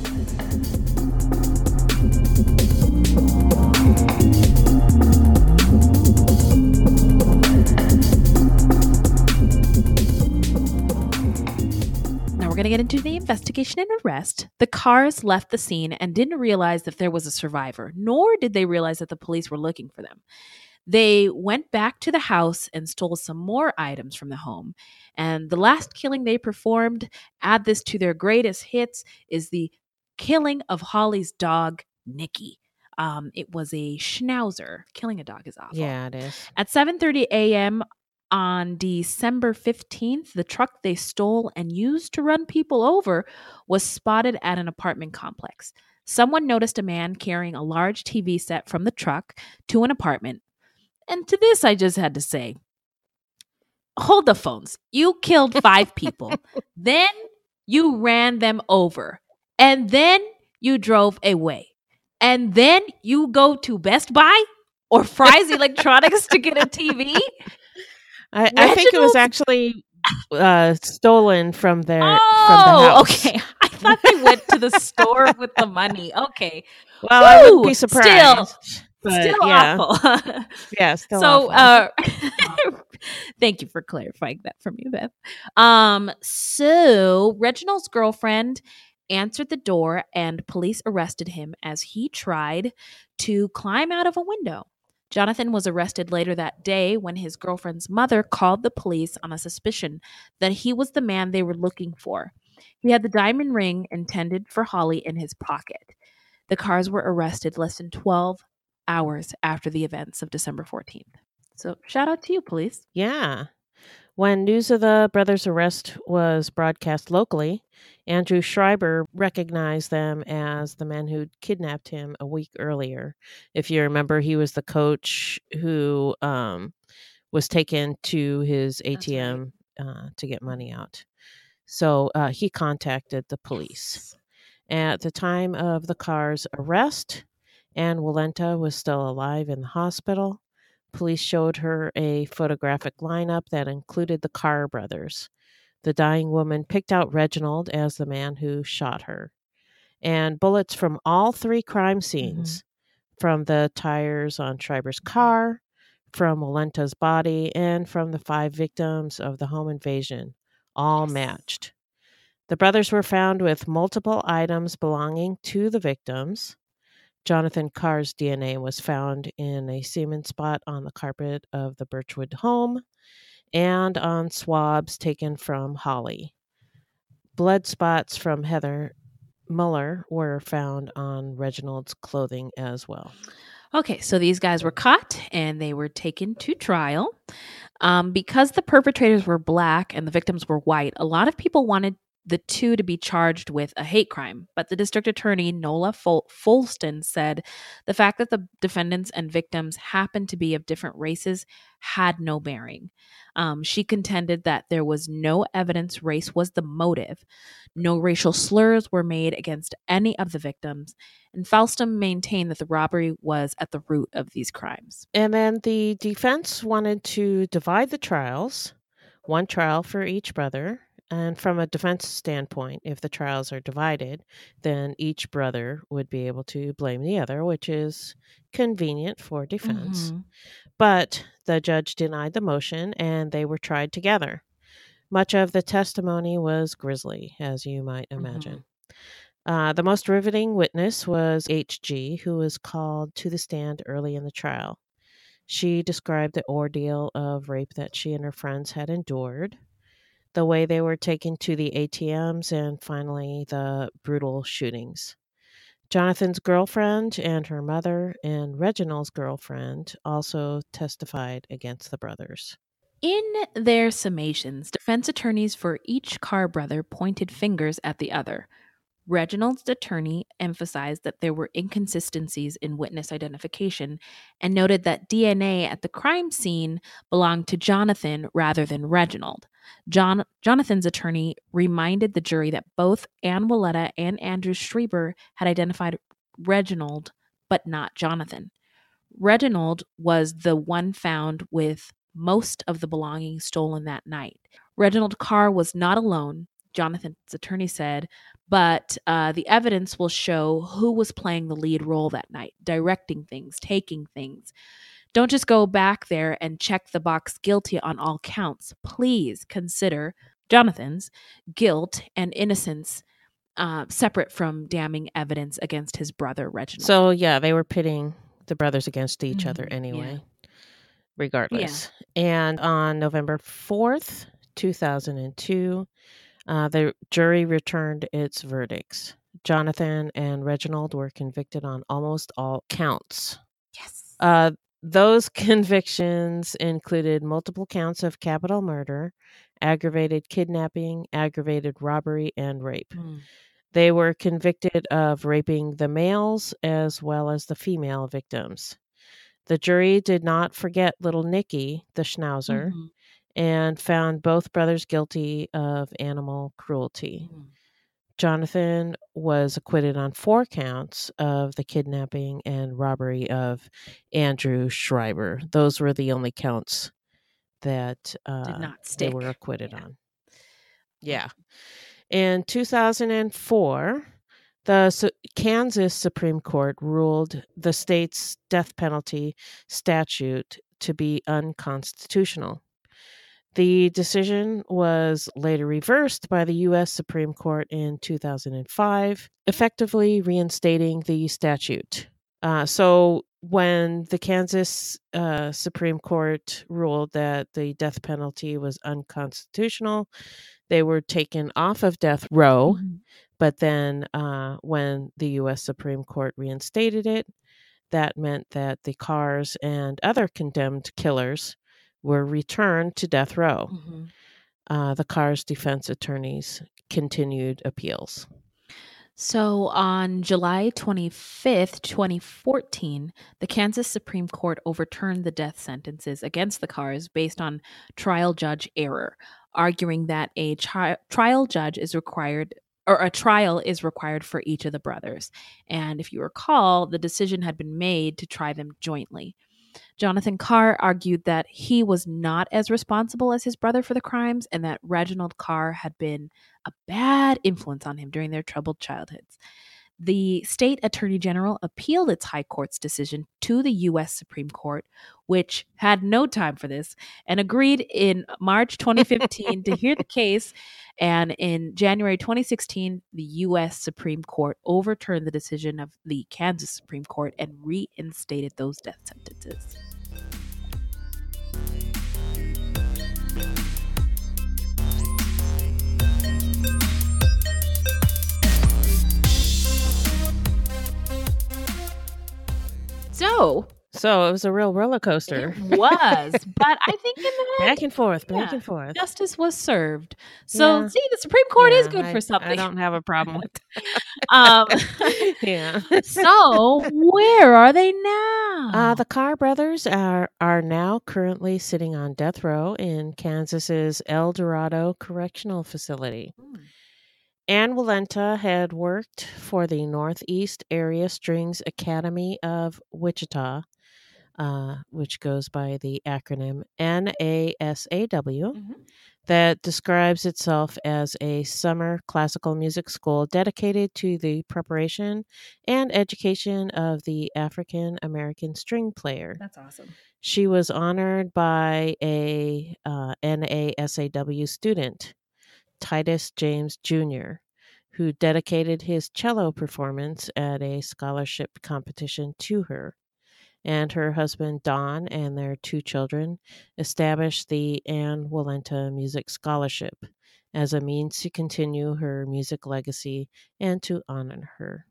Now we're going to get into the investigation and arrest. The Carrs left the scene and didn't realize that there was a survivor, nor did they realize that the police were looking for them. They went back to the house and stole some more items from the home. And the last killing they performed, add this to their greatest hits, is the killing of Holly's dog, Nikki. Um, it was a schnauzer. Killing a dog is awful. Yeah, it is. At seven thirty a.m. on December fifteenth, the truck they stole and used to run people over was spotted at an apartment complex. Someone noticed a man carrying a large T V set from the truck to an apartment. And to this, I just had to say, hold the phones. You killed five people. Then you ran them over. And then you drove away. And then you go to Best Buy or Fry's Electronics to get a T V? I, I think it was actually uh, stolen from their oh, from the house. Okay. I thought they went to the store with the money. Okay. Well, Woo! I wouldn't be surprised. Still. But, still yeah. awful. yeah, still so, awful. uh, thank you for clarifying that for me, Beth. Um, so Reginald's girlfriend answered the door and police arrested him as he tried to climb out of a window. Jonathan was arrested later that day when his girlfriend's mother called the police on a suspicion that he was the man they were looking for. He had the diamond ring intended for Holly in his pocket. The Carrs were arrested less than twelve hours after the events of December fourteenth. So shout out to you, police. Yeah. When news of the brothers' arrest was broadcast locally, Andrew Schreiber recognized them as the men who'd kidnapped him a week earlier. If you remember, he was the coach who um, was taken to his A T M right. uh, to get money out. So uh, he contacted the police. Yes. At the time of the Carrs' arrest, Anne Walenta was still alive in the hospital. Police showed her a photographic lineup that included the Carr brothers. The dying woman picked out Reginald as the man who shot her. And bullets from all three crime scenes, mm-hmm. from the tires on Schreiber's car, from Walenta's body, and from the five victims of the home invasion, all yes. matched. The brothers were found with multiple items belonging to the victims. Jonathan Carr's D N A was found in a semen spot on the carpet of the Birchwood home and on swabs taken from Holly. Blood spots from Heather Muller were found on Reginald's clothing as well. Okay, so these guys were caught and they were taken to trial. Um, because the perpetrators were black and the victims were white, a lot of people wanted the two to be charged with a hate crime. But the district attorney, Nola Fol- Folston, said the fact that the defendants and victims happened to be of different races had no bearing. Um, she contended that there was no evidence race was the motive. No racial slurs were made against any of the victims. And Folston maintained that the robbery was at the root of these crimes. And then the defense wanted to divide the trials, one trial for each brother. And from a defense standpoint, if the trials are divided, then each brother would be able to blame the other, which is convenient for defense. Mm-hmm. But the judge denied the motion, and they were tried together. Much of the testimony was grisly, as you might imagine. Mm-hmm. Uh, the most riveting witness was H G, who was called to the stand early in the trial. She described the ordeal of rape that she and her friends had endured, the way they were taken to the A T Ms, and finally the brutal shootings. Jonathan's girlfriend and her mother and Reginald's girlfriend also testified against the brothers. In their summations, defense attorneys for each Carr brother pointed fingers at the other. Reginald's attorney emphasized that there were inconsistencies in witness identification and noted that D N A at the crime scene belonged to Jonathan rather than Reginald. John, Jonathan's attorney reminded the jury that both Anne Walenta and Andrew Schreiber had identified Reginald, but not Jonathan. Reginald was the one found with most of the belongings stolen that night. Reginald Carr was not alone, Jonathan's attorney said, but uh, the evidence will show who was playing the lead role that night, directing things, taking things. Don't just go back there and check the box guilty on all counts. Please consider Jonathan's guilt and innocence uh, separate from damning evidence against his brother, Reginald. So, yeah, they were pitting the brothers against each other Mhm, anyway, yeah. regardless. And on November fourth, two thousand two, uh, the jury returned its verdicts. Jonathan and Reginald were convicted on almost all counts. Yes. Uh, those convictions included multiple counts of capital murder, aggravated kidnapping, aggravated robbery, and rape. Mm. They were convicted of raping the males as well as the female victims. The jury did not forget little Nicky, the schnauzer, Mhm. and found both brothers guilty of animal cruelty. Mm. Jonathan was acquitted on four counts of the kidnapping and robbery of Andrew Schreiber. Those were the only counts that uh, Did not they stick. were acquitted Yeah. on. Yeah. In two thousand four, the Su- Kansas Supreme Court ruled the state's death penalty statute to be unconstitutional. The decision was later reversed by the U S Supreme Court in two thousand five, effectively reinstating the statute. Uh, so when the Kansas uh, Supreme Court ruled that the death penalty was unconstitutional, they were taken off of death row. Mhm. But then uh, when the U S Supreme Court reinstated it, that meant that the Carrs and other condemned killers were returned to death row. Mhm. Uh, the Carrs' defense attorneys continued appeals. So on July twenty-fifth, twenty fourteen, the Kansas Supreme Court overturned the death sentences against the Carrs based on trial judge error, arguing that a tri- trial judge is required or a trial is required for each of the brothers. And if you recall, the decision had been made to try them jointly. Jonathan Carr argued that he was not as responsible as his brother for the crimes and that Reginald Carr had been a bad influence on him during their troubled childhoods. The state attorney general appealed its high court's decision to the U S Supreme Court, which had no time for this, and agreed in March twenty fifteen to hear the case. And in January twenty sixteen, the U S Supreme Court overturned the decision of the Kansas Supreme Court and reinstated those death sentences. So, So it was a real roller coaster. it was, but I think in the end, Back and forth, back yeah, and forth. justice was served. So, Yeah. see, the Supreme Court is Yeah, good I- for something. I don't have a problem with um, Yeah. so, where are they now? Uh, the Carr brothers are, are now currently sitting on death row in Kansas's El Dorado Correctional Facility. Hmm. Ann Walenta had worked for the Northeast Area Strings Academy of Wichita, uh, which goes by the acronym N A S A W, Mhm. that describes itself as a summer classical music school dedicated to the preparation and education of the African American string player. That's awesome. She was honored by a uh, N A S A W student, Titus James Junior, who dedicated his cello performance at a scholarship competition to her. And her husband, Don, and their two children established the Ann Walenta Music Scholarship as a means to continue her music legacy and to honor her.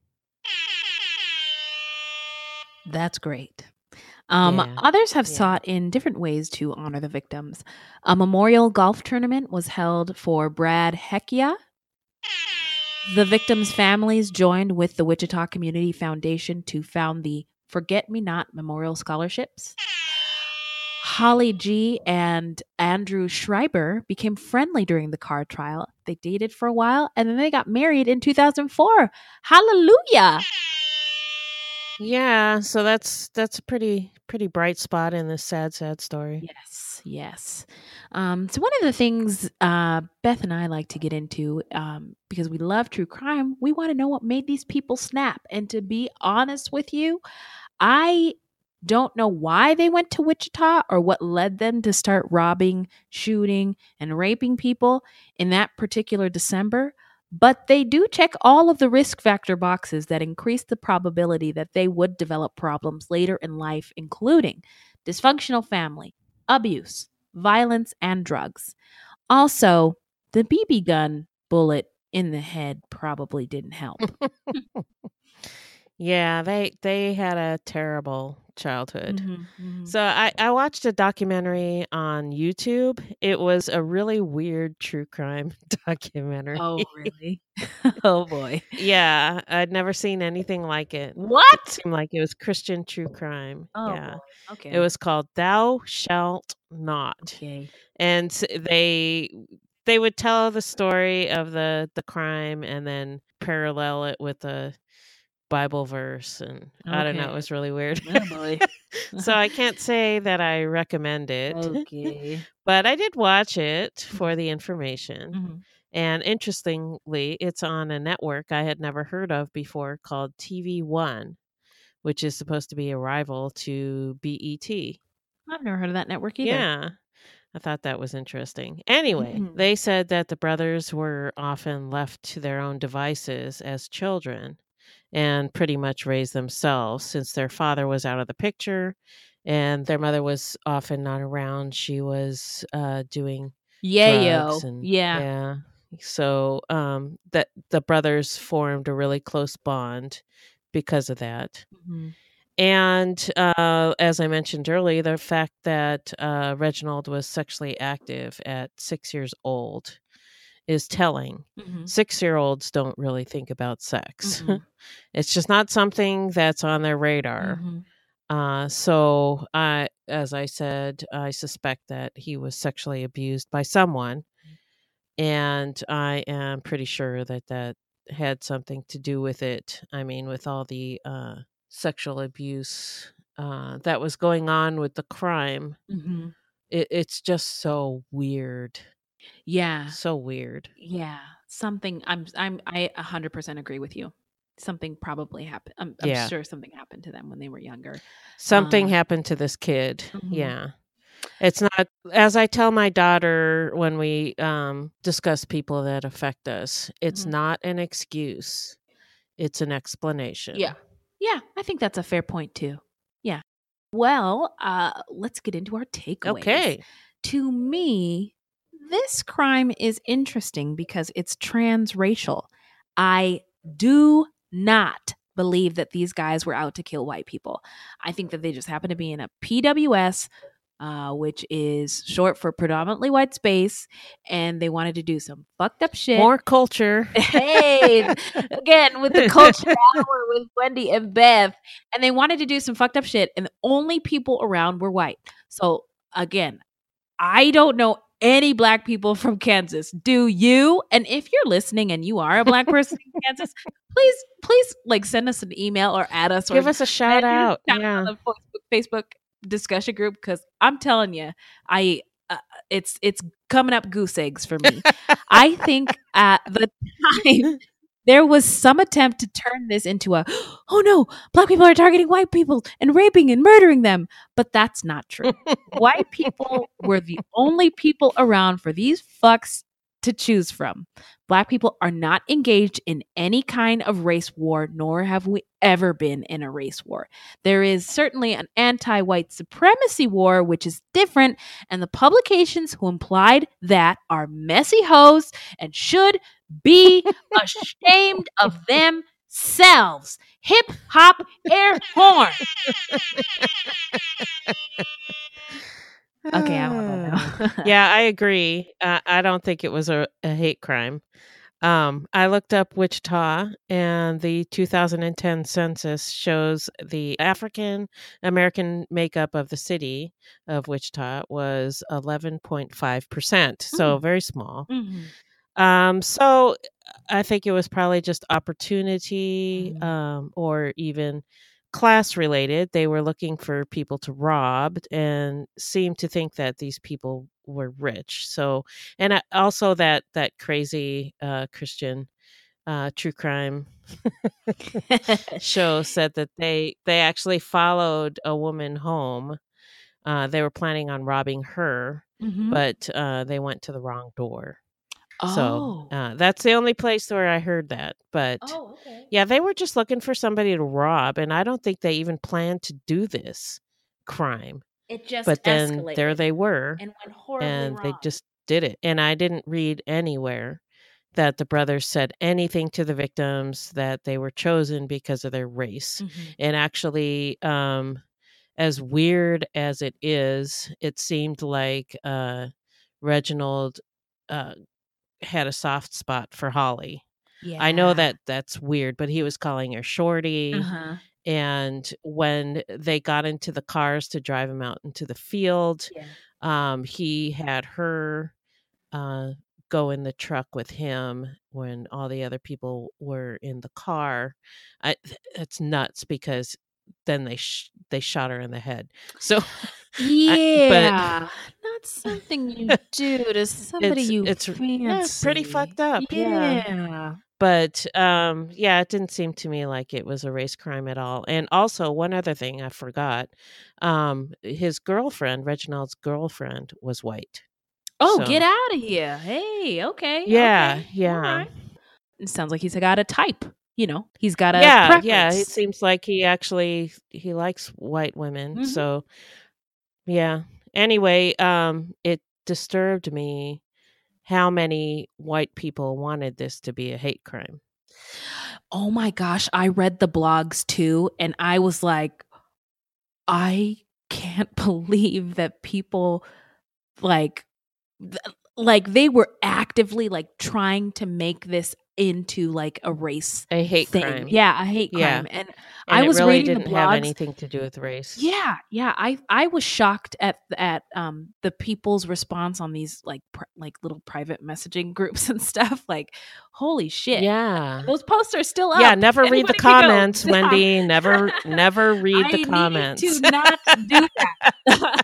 That's great. Um, Yeah. Others have Yeah. sought in different ways to honor the victims. A memorial golf tournament was held for Brad Heckia. The victims' families joined with the Wichita Community Foundation to found the Forget Me Not Memorial Scholarships. Holly G and Andrew Schreiber became friendly during the Carr trial. They dated for a while and then they got married in two thousand four. Hallelujah! Yeah, so that's that's a pretty pretty bright spot in this sad sad story. Yes, yes. Um, so one of the things uh, Beth and I like to get into, um, because we love true crime, we want to know what made these people snap. And to be honest with you, I don't know why they went to Wichita or what led them to start robbing, shooting, and raping people in that particular December. But they do check all of the risk factor boxes that increase the probability that they would develop problems later in life, including dysfunctional family, abuse, violence, and drugs. Also, the B B gun bullet in the head probably didn't help. Yeah, they they had a terrible childhood. Mm-hmm, mm-hmm. So I, I watched a documentary on YouTube. It was a really weird true crime documentary. Oh, really? Oh, boy. Yeah, I'd never seen anything like it. It What? seemed like it was Christian true crime. Oh, Yeah. boy. Okay. It was called Thou Shalt Not. Okay. And s- they they would tell the story of the the crime and then parallel it with a Bible verse, and I don't know, it Okay. was really weird. Oh, boy. So I can't say that I recommend it, Okay. but I did watch it for the information. Mhm. And interestingly, it's on a network I had never heard of before called T V One, which is supposed to be a rival to B E T. I've never heard of that network either. Yeah. I thought that was interesting. Anyway, Mhm. they said that the brothers were often left to their own devices as children and pretty much raised themselves since their father was out of the picture and their mother was often not around. She was uh, doing Yeah, drugs yo. and Yeah. yeah. So um, that the brothers formed a really close bond because of that. Mhm. And uh, as I mentioned earlier, the fact that uh, Reginald was sexually active at six years old is telling. Mhm. Six year olds don't really think about sex, Mm-mm. it's just not something that's on their radar. Mhm. Uh, so, I, as I said, I suspect that he was sexually abused by someone. And I am pretty sure that that had something to do with it. I mean, with all the uh, sexual abuse uh, that was going on with the crime, Mhm. it, it's just so weird. Yeah. So weird. Yeah. Something I'm I'm I one hundred percent agree with you. Something probably happened. I'm, I'm Yeah. sure something happened to them when they were younger. Something Uh, happened to this kid. mhm. Yeah. It's not, as I tell my daughter when we um, discuss people that affect us, it's Mhm. not an excuse, it's an explanation. Yeah. Yeah, I think that's a fair point too. Yeah. Well, uh, let's get into our takeaways. Okay. To me, this crime is interesting because it's transracial. I do not believe that these guys were out to kill white people. I think that they just happen to be in a P W S, uh, which is short for predominantly white space, and they wanted to do some fucked up shit. More culture. Hey, again with the culture hour with Wendy and Beth, and they wanted to do some fucked up shit, and the only people around were white. So again, I don't know any black people from Kansas. Do you? And if you're listening and you are a black person in Kansas, please, please, like send us an email or add us. Give or us a shout out. shout Yeah. out on the Facebook, Facebook discussion group, because I'm telling you, I uh, it's it's coming up goose eggs for me. I think at the time there was some attempt to turn this into a, oh no, black people are targeting white people and raping and murdering them. But that's not true. White people were the only people around for these fucks to choose from. Black people are not engaged in any kind of race war, nor have we ever been in a race war. There is certainly an anti-white supremacy war, which is different, and the publications who implied that are messy hoes and should be ashamed of themselves. Hip hop air horn. Okay, I'm all done now. Yeah, I agree. Uh, I don't think it was a, a hate crime. Um, I looked up Wichita, and the two thousand ten census shows the African American makeup of the city of Wichita was eleven point five percent, so Mm. very small. Mhm. Um, so I think it was probably just opportunity, Mhm. um, or even class related. They were looking for people to rob and seemed to think that these people were rich. So, and I- also that that crazy uh, Christian uh, true crime show said that they they actually followed a woman home. Uh, they were planning on robbing her, Mhm. but uh, they went to the wrong door. So Oh. uh, that's the only place where I heard that. But Oh, okay. yeah, they were just looking for somebody to rob, and I don't think they even planned to do this crime. It just But then there escalated they were, and went horribly and they wrong. just did it. And I didn't read anywhere that the brothers said anything to the victims that they were chosen because of their race. Mhm. And actually, um, as weird as it is, it seemed like uh, Reginald uh, had a soft spot for Holly. I know Yeah. that that's weird, but he was calling her Shorty. Uh-huh. And when they got into the cars to drive him out into the field, Yeah. um, he had her uh, go in the truck with him when all the other people were in the car. I, it's nuts because then they sh- they shot her in the head. So, I, but Yeah. Not something you do to somebody it's you it's fancy. yeah, it's pretty fucked up. Yeah. Yeah. But um, yeah, it didn't seem to me like it was a race crime at all. And also, one other thing I forgot: um, his girlfriend, Reginald's girlfriend, was white. Oh, get So out of here. Hey, okay. yeah, Okay. All yeah, right. It sounds like he's got a type. You know, he's got a yeah, preference. yeah. It seems like he actually he likes white women. Mhm. So yeah. Anyway, um, it disturbed me how many white people wanted this to be a hate crime. Oh my gosh, I read the blogs too, and I was like, I can't believe that people like th- like they were actively like trying to make this into like a race A hate thing. crime. Yeah, a hate Yeah. crime. And, And I it was really reading the didn't have blogs. anything to do with race. Yeah, yeah. I I was shocked at at um the people's response on these like pr- like little private messaging groups and stuff. Like, holy shit! Yeah. Those posts are still up. Yeah, never read the Anybody can go. comments, Wendy. Never never read I the need comments. to not do that.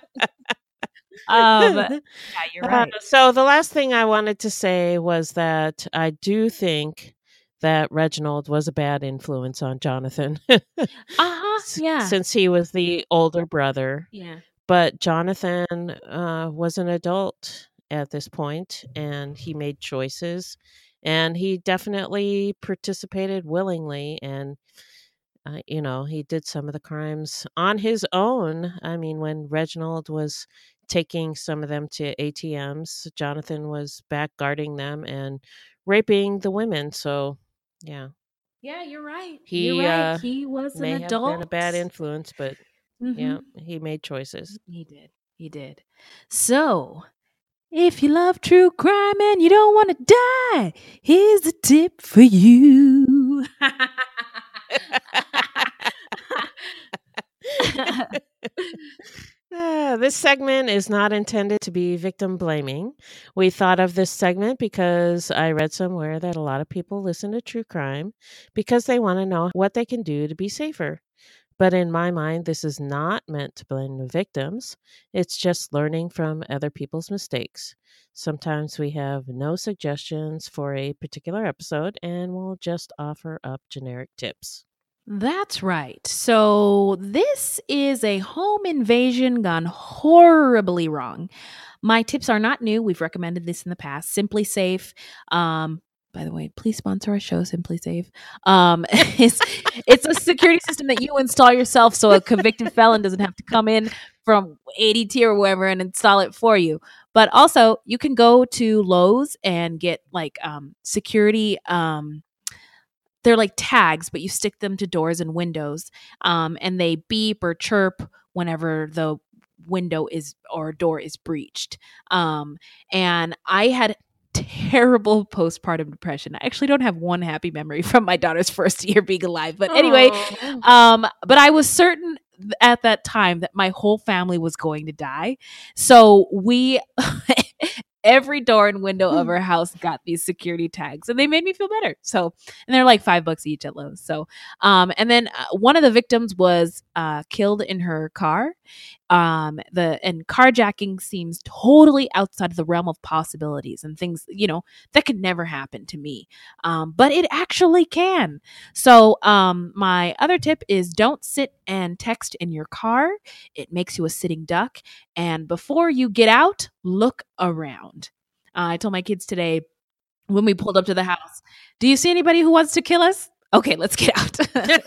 um, yeah, you're Uh, right. so the last thing I wanted to say was that I do think that Reginald was a bad influence on Jonathan. Uh-huh. S- Yeah. Since he was the older brother. Yeah. But Jonathan uh, was an adult at this point, and he made choices, and he definitely participated willingly. And uh, you know, he did some of the crimes on his own. I mean, when Reginald was taking some of them to A T Ms, Jonathan was back guarding them and raping the women. So, yeah, Yeah, you're right. he You're right. uh, He was an may have been a adult. bad influence, but yeah, Mhm. he made choices. He did. He did. So, if you love true crime and you don't want to die, here's a tip for you. Uh, this segment is not intended to be victim blaming. We thought of this segment because I read somewhere that a lot of people listen to true crime because they want to know what they can do to be safer. But in my mind, this is not meant to blame the victims. It's just learning from other people's mistakes. Sometimes we have no suggestions for a particular episode and we'll just offer up generic tips. That's right. So, this is a home invasion gone horribly wrong. My tips are not new. We've recommended this in the past. Simply Safe. Um, by the way, please sponsor our show, Simply Safe. Um, it's, it's a security system that you install yourself so a convicted felon doesn't have to come in from A D T or wherever and install it for you. But also, you can go to Lowe's and get like um, security. Um, they're like tags, but you stick them to doors and windows, um, and they beep or chirp whenever the window is or door is breached. Um, and I had terrible postpartum depression. I actually don't have one happy memory from my daughter's first year being alive. But anyway, Aw. um, but I was certain at that time that my whole family was going to die. So we every door and window of her house got these security tags, and they made me feel better. So, and they're like five bucks each at Lowe's. So, um, and then uh, one of the victims was uh, killed in her car. Um, the and carjacking seems totally outside of the realm of possibilities and things, you know, that could never happen to me. Um, but it actually can. So, um, my other tip is don't sit and text in your car. It makes you a sitting duck. And before you get out, look around. Uh, I told my kids today when we pulled up to the house, do you see anybody who wants to kill us? Okay, let's get out.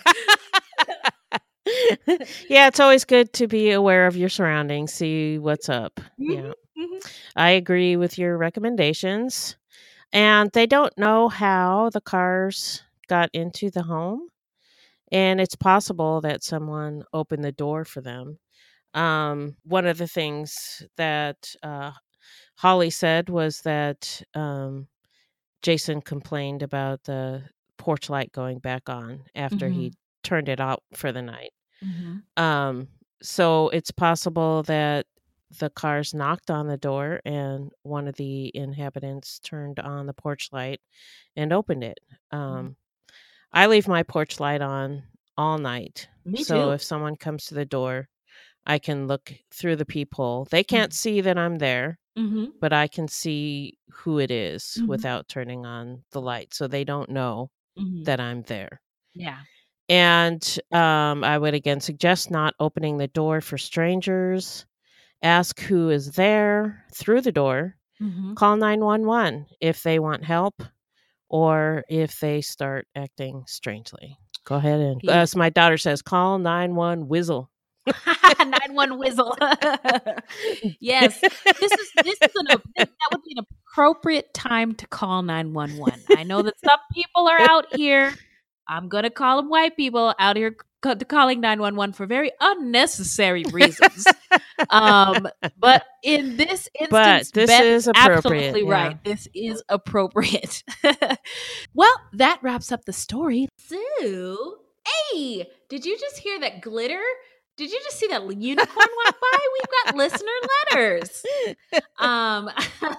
Yeah, it's always good to be aware of your surroundings, see what's up. Mm-hmm, Yeah. mm-hmm. I agree with your recommendations. And they don't know how the cars got into the home. And it's possible that someone opened the door for them. Um, one of the things that uh, Holly said was that um, Jason complained about the porch light going back on after Mm-hmm. he turned it out for the night. Mm-hmm. Um, so it's possible that the cars knocked on the door and one of the inhabitants turned on the porch light and opened it. Um, Mm-hmm. I leave my porch light on all night. Me so too. if someone comes to the door, I can look through the peephole. They can't Mm-hmm. see that I'm there, Mm-hmm. but I can see who it is Mm-hmm. without turning on the light. So they don't know Mm-hmm. that I'm there. Yeah. And um, I would again suggest not opening the door for strangers. Ask who is there through the door. Mm-hmm. Call nine one one if they want help or if they start acting strangely. Go ahead and, Yeah. as my daughter says, call nine one one whistle. nine one whistle. Yes, this is this is an that would be an appropriate time to call nine one one. I know that some people are out here. I'm gonna call them white people out here c- calling nine one one for very unnecessary reasons. um, but in this instance, But this Beth is appropriate, absolutely yeah. right. This is appropriate. Well, that wraps up the story. So, hey, did you just hear that glitter? Did you just see that unicorn walk by? We've got listener letters. Um,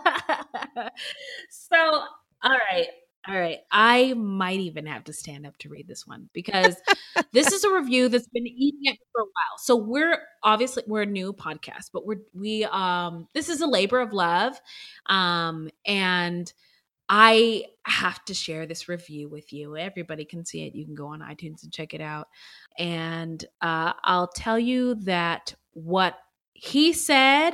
so, all right. All right. I might even have to stand up to read this one because this is a review that's been eating at me for a while. So we're obviously we're a new podcast, but we're we um this is a labor of love. Um and I have to share this review with you. Everybody can see it. You can go on iTunes and check it out. And uh, I'll tell you that what he said,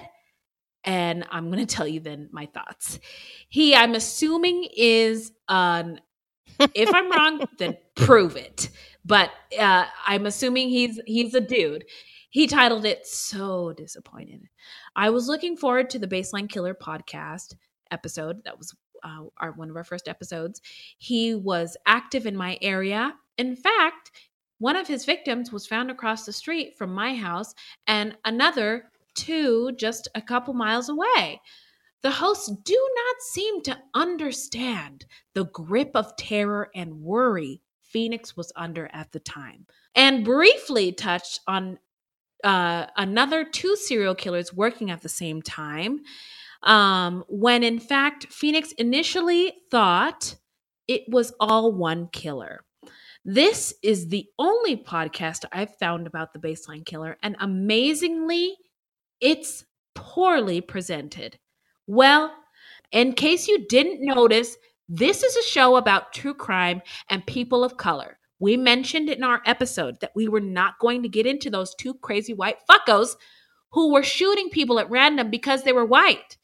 and I'm going to tell you then my thoughts. He, I'm assuming, is an, if I'm wrong, then prove it. But uh, I'm assuming he's he's a dude. He titled it "So Disappointed." I was looking forward to the Baseline Killer podcast episode. That was uh, our one of our first episodes. He was active in my area. In fact, one of his victims was found across the street from my house, and another two just a couple miles away. The hosts do not seem to understand the grip of terror and worry Phoenix was under at the time, and briefly touched on uh, another two serial killers working at the same time, um, when in fact Phoenix initially thought it was all one killer. This is the only podcast I've found about the Baseline Killer, and amazingly, it's poorly presented. Well, in case you didn't notice, this is a show about true crime and people of color. We mentioned in our episode that we were not going to get into those two crazy white fuckos who were shooting people at random because they were white.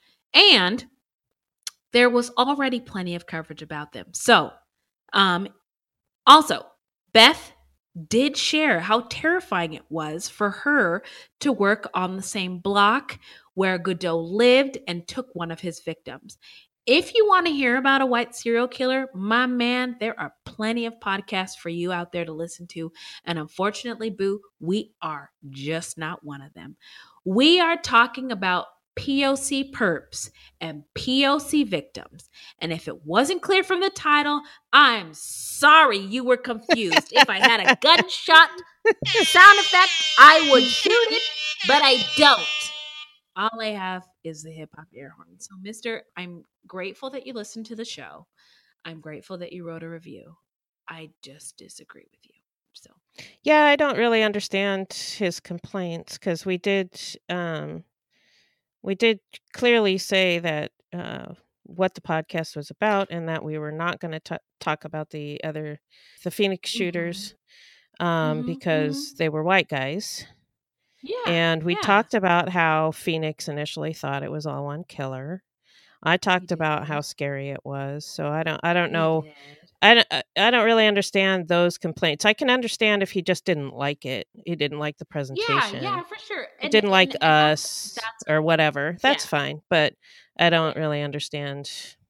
And there was already plenty of coverage about them. So, um, also, Beth did share how terrifying it was for her to work on the same block where Godot lived and took one of his victims. If you want to hear about a white serial killer, my man, there are plenty of podcasts for you out there to listen to. And unfortunately, Boo, we are just not one of them. We are talking about P O C perps and P O C victims. And if it wasn't clear from the title, I'm sorry you were confused. If I had a gunshot sound effect, I would shoot it, but I don't. All I have is the hip hop air horn. So, Mister, I'm grateful that you listened to the show. I'm grateful that you wrote a review. I just disagree with you. So, Yeah, I don't really understand his complaints because we did um we did clearly say that uh what the podcast was about and that we were not going to talk about the other the Phoenix mm-hmm. shooters um Mm-hmm. because Mm-hmm. they were white guys. Yeah, And we yeah, talked about how Phoenix initially thought it was all one killer. I we talked about how did. scary it was. So I don't I don't We know. did. I don't, I I don't really understand those complaints. I can understand if he just didn't like it. He didn't like the Yeah, presentation. yeah, for sure. He And didn't and like and that's us that's or cool. whatever. Yeah, That's fine. But I yeah. don't really understand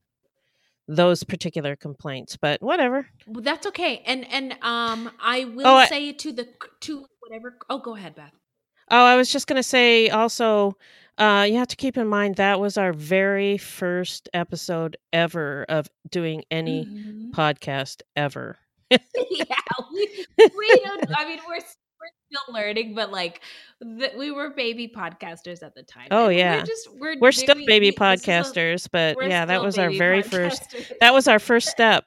those particular complaints. But whatever. Well, that's okay. And and um, I Oh, will I, say to the to whatever. Oh, go ahead, Beth. oh, I was just gonna say also, uh, you have to keep in mind that was our very first episode ever of doing any Hmm. podcast ever. Yeah, we we don't. I mean, we're s- we're still learning, but like the, we were baby podcasters at the time, Oh and we're yeah. just we're We're do- still we baby we this is a podcasters, but we're yeah, that still was our baby very first podcasters. that was our first step.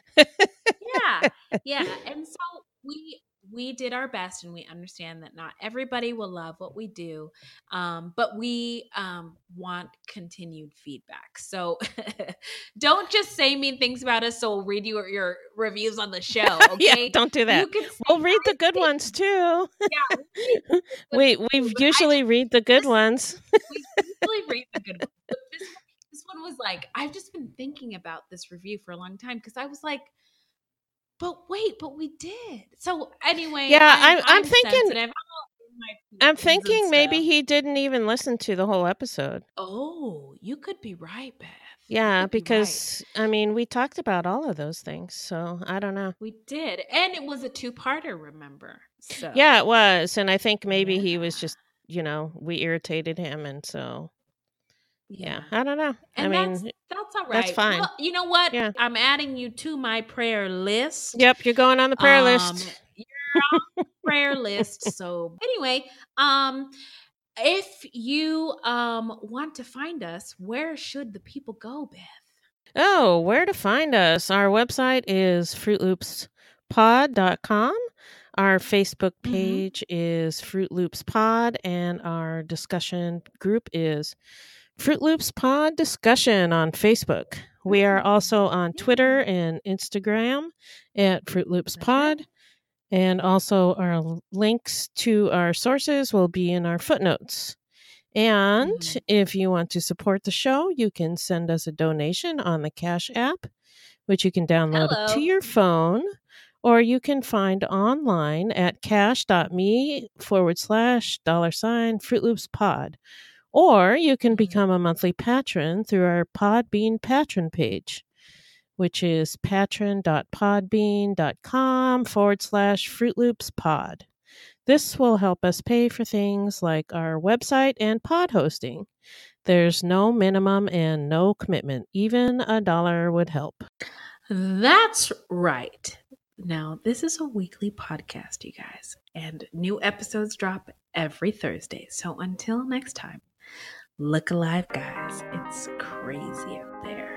Yeah, yeah, and so we we did our best, and we understand that not everybody will love what we do, um, but we um, want continued feedback. So don't just say mean things about us. So we'll read you your reviews on the show. Yeah, Okay, don't do you that. can say We'll read the nice good things. ones too. Yeah, we read the good we ones too, we but I usually just read the good this ones. we usually read the good ones. But this one, this one was like I've just been thinking about this review for a long time because I was like, but wait, but we did. So anyway, Yeah, I'm I'm I'm I'm thinking sensitive. I'm all in my I'm feelings and thinking maybe stuff. he didn't even listen to the whole episode. Oh, you could be right, Beth. You Yeah, could be right. because I mean, we talked about all of those things, so I don't know. We did. And it was a two-parter, remember? Yeah, it So, was, and I think maybe he was yeah. just, you know, we irritated him, and so yeah, Yeah. I don't know. I And that's mean, that's all that's right. fine. Well, you know what? Yeah. I'm adding you to my prayer list. Yep, you're going on the prayer Um, list. you're on the prayer list. So anyway, um, if you um want to find us, where should the people go, Beth? Oh, where to find us? Our website is fruit loops pod dot com. Our Facebook Mm-hmm. page is Fruit Loops Pod, and our discussion group is Fruit Loops Pod Discussion on Facebook. We are also on Twitter Yeah, and Instagram at Fruit Loops that's right. Pod. And also, our l- links to our sources will be in our footnotes. And Mm-hmm. if you want to support the show, you can send us a donation on the Cash App, which you can download to Hello. your phone, or you can find online at cash.me forward slash dollar sign Fruit Loops Pod. Or you can Mm-hmm. become a monthly patron through our Podbean patron page, which is patron.podbean.com forward slash Fruit Loops Pod. This will help us pay for things like our website and pod hosting. There's no minimum and no commitment. Even a dollar would help. That's right. Now, this is a weekly podcast, you guys, and new episodes drop every Thursday. So until next time, look alive, guys. It's crazy out there.